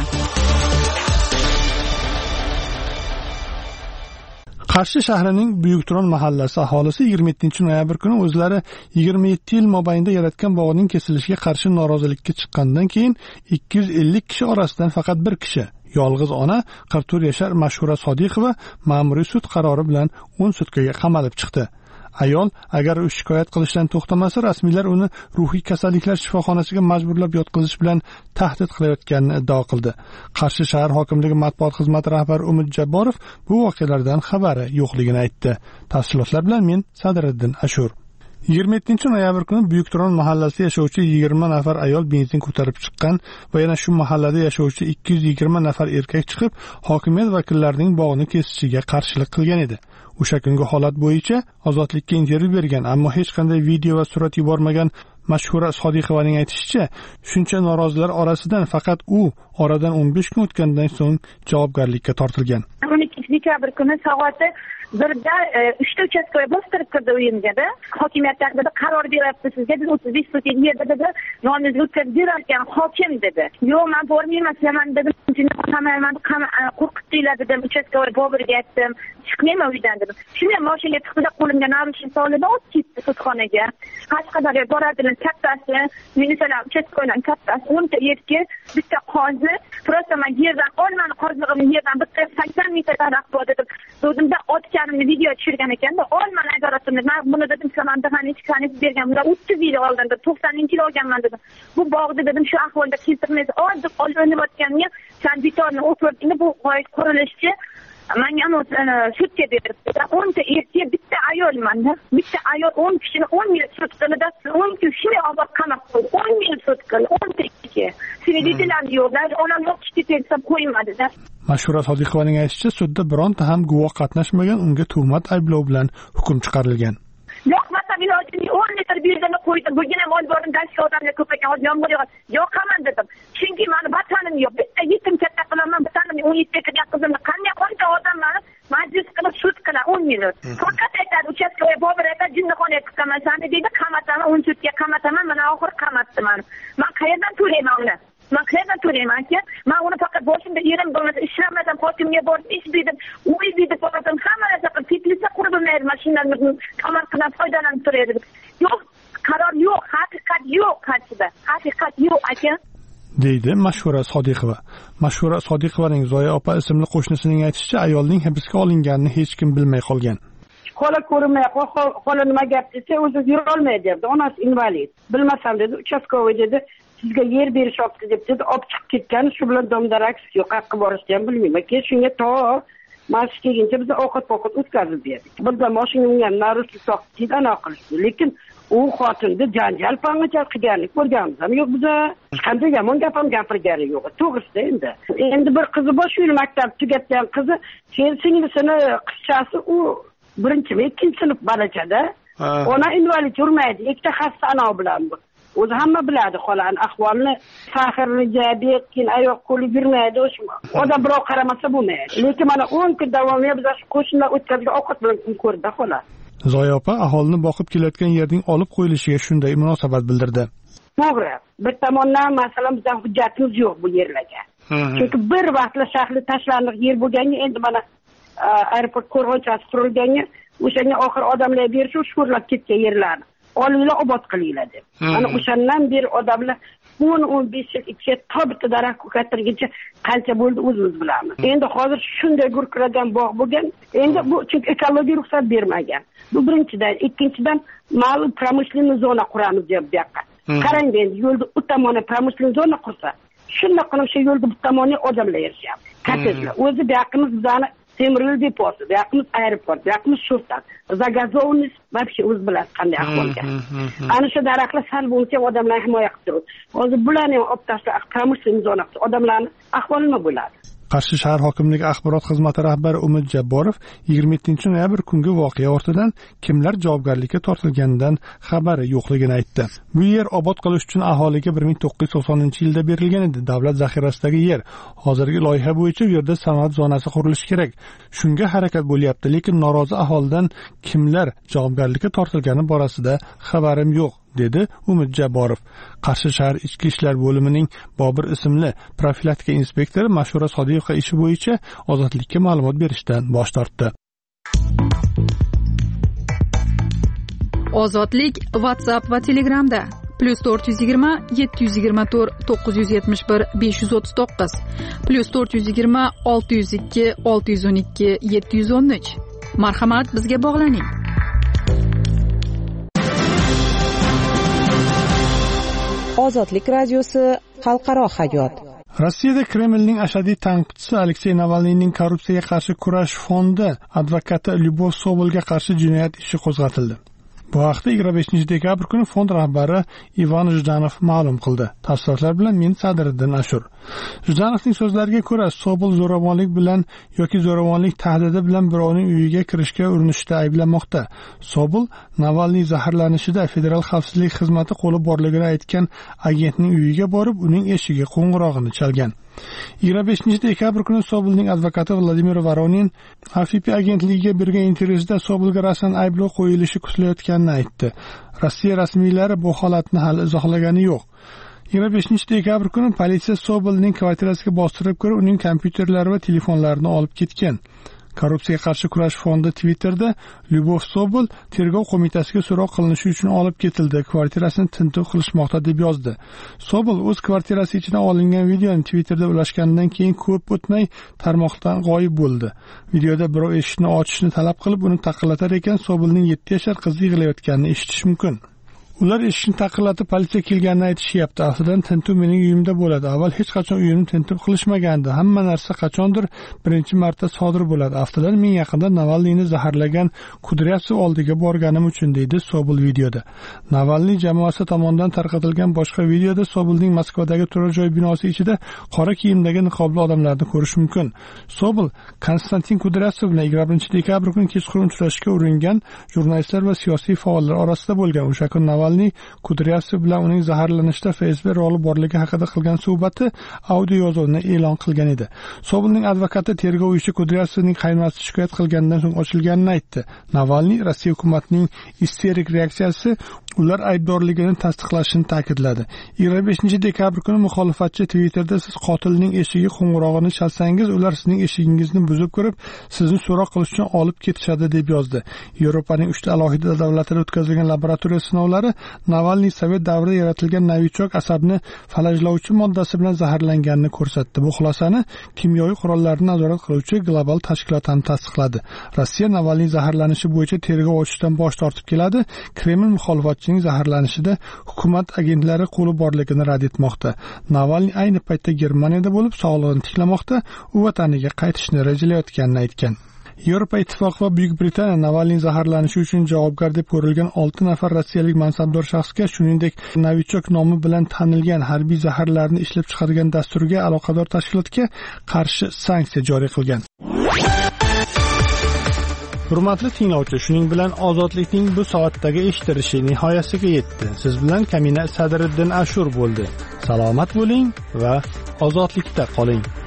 Qarshi shahrining Buyukturon mahallasi aholisi yigirma yettinchi noyabr kuni o'zlari yigirma yetti yil mobaynida yaratgan bog'ning kesilishiga qarshi norozilikka chiqqandan keyin ikki yuz ellik kishi orasidan faqat bir kishi, yolg'iz ona qirq to'rt yashar Mashhura Sodiqova ma'muriy sud qarori bilan o'n sutkaga qamalib chiqdi. Ayol agar u shikoyat qilishdan to'xtamasa, rasmiylar uni ruhiy kasalliklar shifoxonasiga majburlab yotqizish bilan tahdid qilayotganini iddao qildi. Qarshi shahar hokimligi matbuot xizmati rahbari Umid Jabborov bu voqealardan xabari yo'qligini aytdi. Tafsilotlar bilan men Sadriddin Ashur. yigirma yettinchi noyabr kuni Buyukturon mahallasida yashovchi yigirma nafar ayol benzin ko'tarib chiqqan va yana shu mahallada yashovchi ikki yuz yigirma nafar erkak chiqib, hokimiyat vakillarining bog'ni kesishiga qarshilik qilgan edi. O'sha kungi holat bo'yicha Ozodlikka intervyu bergan, ammo hech qanday video va surat yubormagan Mashhura Sodiqovaning aytishicha, shuncha norozilar orasidan faqat u oradan o'n besh kun o'tgandan so'ng javobgarlikka tortilgan. o'n ikkinchi dekabr kuni soati birda uchta uchastkoga bostirib kirdi uyimga-da. Hokimiyat taqdirida qaror beryapti sizga, biz o'ttiz besh so'm yerda dedi, nomingizga o'tkazib berarkan hokim dedi. Yo'q, men bormayman, sizlarni dedim, qamayman, qo'rqitdinglar dedim, uchastkoga Boburga aytdim, chiqmayman uydan dedim. Shunday mashinaga chiqdi, qo'limga narushni soldi, olib ketdi sudxonaga. Qashqadaryoga boradilar, kattasi, minisalar uchastkolar kattasi, o'nta erkak, bitta qozi, prosta men yerdan olmani qozig'imni yerdan bitta sakson metr taraf bor dedim. O'zimda otganimni video tushirgan ekanda, olmani adoratimni, men buni dedim, samanda ham hech qanday bergan, bular o'ttiz yil oldin to'qsoninchi yil olganman dedim. Bu bog'ni dedim, shu ahvolda keltirmaysiz. Oldib olinayotganda sen bitorni o'pirdingmi, bu qurilishchi menga sudga beribdi. o'nta erkak, bitta ayolman-da. Bitta ayol o'n kishini o'n yil sud qildi, o'n kishini olib qamoq qo'ydi. o'n yil sud qildi, o'nta erkak. Svидетелям yo'qlar, onam o'qishga telsam qo'ymadi-da. Mashhura Sodiqovaning aytishicha, sudda bironta ham guvoh qatnashmagan, unga tuhmat ayblov bilan hukm chiqarilgan. Yo'qmasa ilojini o'n litr benzin qo'ydi. Bugun ham olib bordim, dashga odamlar ko'paygan, hozir yomg'ir yog'adi. Yo'qaman dedim. Chunki meni vatanim yo'q. Bitta yetim katta qilaman, bittaning o'n yetti yoshga qizimni qanday qancha odamlarni majlis qilib sud qiladi o'n minut. Faqat aytadi, uchastkoga Bobur aytadi, jinnixonaga tiqaman seni deydi, qamataman, o'n sudga qamataman, mana oxir qamatdi meni. Men qayerdan to'layman uni? Men qayerdan to'layman-ki, men uni faqat boshimda erim bo'lmasa ishlamasam, hokimga borib ish berdim, uy berib boradim, hamma narsa qilib, teplitsa qurib bo'lmaydi, mashinalarni tomorqadan foydalanib turadi. Yo'q, qaror yo'q, haqiqat yo'q qarshida. Haqiqat yo'q aka. deydi Mashura Sodiqova. Mashura Sodiqovaning Zoya opa ismli qo'shnisining aytishicha, ayolning hibsga olinganini hech kim bilmay qolgan. Qo'la ko'rmay, qo'la nima gap desa, o'zi yura olmaydi debdi. Onasi invalid. Bilmasam dedi, uchastkovoy dedi, sizga yer berishyapti deb dedi, olib chiqib ketgan, shu bilan domdaraks yo'q, haqqa borishni ham bilmayman. Keyin shunga to Mashq kelguncha biz ovqat-ovqat o'tkazib berdik. Bizda mashina mingan naruslik soqchidan anaqa qilishdi. Lekin u xotinni janjal pangacha qilganlik ko'rganmiz ham yo'q. Biza qanday yomon gap ham gapirgani yo'q. To'g'risida endi. Endi bir qizi bor, shu maktab tugatgan qizi, sen singlisini qizchasi u birinchimi, ikkinchi sinf balachada. Ona invalid yurmaydi. Ikkita xasta ana bilan bu. O'zi hamma biladi xolan ahvolni, faxrli diabet, keyin oyoq qo'li yurmaydi, o'sha. Odam birov qaramasa bo'lmaydi. Lekin mana o'n kun davomida biz qo'shnilar o'tkazgan ovqat bilan kun ko'rdi xolan. Zoya opa aholini boqib kelayotgan yerning olib qo'yilishiga shunday munosabat bildirdi. To'g'ri. Bir tomondan masalan bizning hujjatimiz yo'q bu yerlarga. Chunki bir vaqtlar shahri tashlandiq yer bo'lganga, endi mana aeroport qo'rg'onchasi qurilganga, o'shanga oxir odamlar berish shukurlab ketgan yerlarni olinglar, obod qilinglar deb. Mana o'shandan beri odamlar o'n o'n besh yil ichida tobita daraxt ko'katirguncha qancha bo'ldi o'zimiz bilamiz. Endi hozir shunday gurkiragan bog' bo'lgan, endi bu chunki ekologiya ruxsat bermagan. Bu birinchidan, ikkinchidan ma'lum pромышленный zona quramiz deb bu yoqqa. Qarang endi yo'lda u tomoni pромышленный zona qursa, shunday qilib shu yo'lda bu tomoni odamlar yashayapti. Kattanglar. O'zi bu yoqimiz bizani temir yo'l deposi, bu yoqimiz aeroport, bu yoqimiz shurtan. Zagazovniz вообще o'z bilan qanday ahvolga. Ana shu daraxtlar sal bo'lsa odamlar himoya qilib turadi. Hozir bularni ham olib tashlab, pромышленный zona qilsa, odamlarning ahvoli nima bo'ladi? Qarshi shahar hokimligi axborot xizmati rahbari Umid Jabborov yigirma yettinchi noyabr kungi voqea ortidan kimlar javobgarlikka tortilganidan xabari yo'qligini aytdi. Bu yer obod qilish uchun aholiga bir ming to'qqiz yuz to'qsoninchi yilda berilgan edi. Davlat zaxirasidagi yer. Hozirgi loyiha bo'yicha bu yerda sanoat zonasi qurilishi kerak. Shunga harakat bo'lyapti, lekin norozi aholidan kimlar javobgarlikka tortilgani borasida xabarim yo'q, dedi Umid Jabborov. Qarshi shahar ichki ishlar bo'limining Bobir ismli profilaktika inspektori Mashura Sodiqova ishi bo'yicha ozodlikka ma'lumot berishdan bosh tortdi. Ozodlik WhatsApp va Telegramda plus to'rt yuz yigirma yetti yuz yigirma to'rt to'qqiz yuz yetmish bir besh yuz o'ttiz to'qqiz plus to'rt yuz yigirma olti yuz ikki olti yuz o'n ikki yetti yuz o'n uch. Marhamat, bizga bog'laning. Ozodlik radiosi xalqaro hayot. Rossiyada Kremlning ashaddiy tanqidchisi Aleksey Navalniyning korrupsiyaga qarshi kurash fondi advokati Lyubov Sobolga qarshi jinoyat ishi qo'zg'atildi. Bu haqda yigirma beshinchi dekabr kuni fond rahbari Ivan Jdanov ma'lum qildi. Tafsilotlar bilan men Sadriddin Ashur. Jdanovning so'zlariga ko'ra, Sobol zo'ravonlik bilan yoki zo'ravonlik tahdidi bilan birovning uyiga kirishga urinishda ayblanmoqda. Sobol Navalniy zaharlanishida Federal xavfsizlik xizmati qo'li borligini aytgan agentning uyiga borib, uning eshigiga qo'ng'irog'ini chalgan. yigirma beshinchi dekabr kuni Sobolning advokati Vladimir Voronin A F P agentligiga bergan intervyusida Sobolga rasman ayblov qo'yilishi kutilayotganini aytdi. Rossiya rasmiylari bu holatni hali izohlagani yo'q. yigirma beshinchi dekabr kuni politsiya Sobolning kvartirasiga bostirib kirib, uning kompyuterlari va telefonlarini olib ketgan. Korrupsiyaga qarshi kurash fondi Twitterda Lyubov Sobol tergov qo'mitasiga so'roq qilinishi uchun olib ketildi, kvartirasini tintuv qilishmoqda deb yozdi. Sobol o'z kvartirasi ichidan olingan videoni Twitterda ulashganidan keyin ko'p o'tmay tarmoqdan g'oyib bo'ldi. Videoda birov eshikni ochishni talab qilib, uni taqillatar ekan, Sobolning yetti yashar qizi yig'layotganini eshitish mumkin. Ular eshikni taqillatib politsiya kelganini aytishyapti. Aftidan tintuv mening uyimda bo'ladi. Avval hech qachon uyimni tintuv qilishmagandi. Hamma narsa qachondir birinchi marta sodir bo'ladi. Aftidan men yaqinda Navalniyni zaharlagan Kudryavtsev oldiga borganim uchun, deydi Sobol videoda. Navalniy jamoasi tomonidan tarqatilgan boshqa videoda Sobolning Moskvadagi turar joy binosi ichida qora kiyimdagi niqobli odamlarni ko'rish mumkin. Sobol Konstantin Kudryavtsev bilan yigirma birinchi dekabr kuni kechqurun uchrashishga uringan jurnalistlar va siyosiy faollar orasida bo'lgan. O'sha kun Navalniy Kudryavtsev bilan uning zaharlanishda F S B roli borligi haqida qilgan suhbati audio yozuvini e'lon qilgan edi. Sobolning advokati tergov ishi Kudryavtsevning qaynonasi shikoyat qilganidan so'ng ochilganini aytdi. Navalniy Rossiya hukumatining isterik reaksiyasi ular aybdorligini tasdiqlashini ta'kidladi. yigirma beshinchi dekabr kuni muxolifatchi Twitterda siz qotilning eshigi qo'ng'irog'ini chalsangiz, ular sizning eshigingizni buzib kirib, sizni so'roq qilish uchun olib ketishadi deb yozdi. Yevropaning uchta alohida davlatida o'tkazilgan laboratoriya sinovlari Navalniy Sovet davrida yaratilgan novichok asabni falajlovchi moddasi bilan zaharlanganini ko'rsatdi. Bu xulosani kimyoviy qurollarni nazorat qiluvchi global tashkilot ham tasdiqladi. Rossiya Navalniy zaharlanishi bo'yicha tergov ochishdan bosh tortib keladi. Kreml muxolifatchining zaharlanishida hukumat agentlari qo'li borligini rad etmoqda. Navalniy ayni paytda Germaniyada bo'lib, sog'lig'ini tiklamoqda, u vataniga qaytishni rejalayotganini aytgan. Yevropa Ittifoqi va Buyuk Britaniya Navalniy zaharlanishi uchun javobgar deb ko'rilgan olti nafar rossiyalik mansabdor shaxsga, shuningdek, novichok nomi bilan tanilgan harbiy zaharlarni ishlab chiqargan dasturga aloqador tashkilotga qarshi sanksiya joriy qilgan. Hurmatli tinglovchi, shuning bilan ozodlikning bu soatdagi eshitilishi nihoyasiga yetdi. Siz bilan Kamina Sadriddin Ashur bo'ldi. Salomat bo'ling va ozodlikda qoling.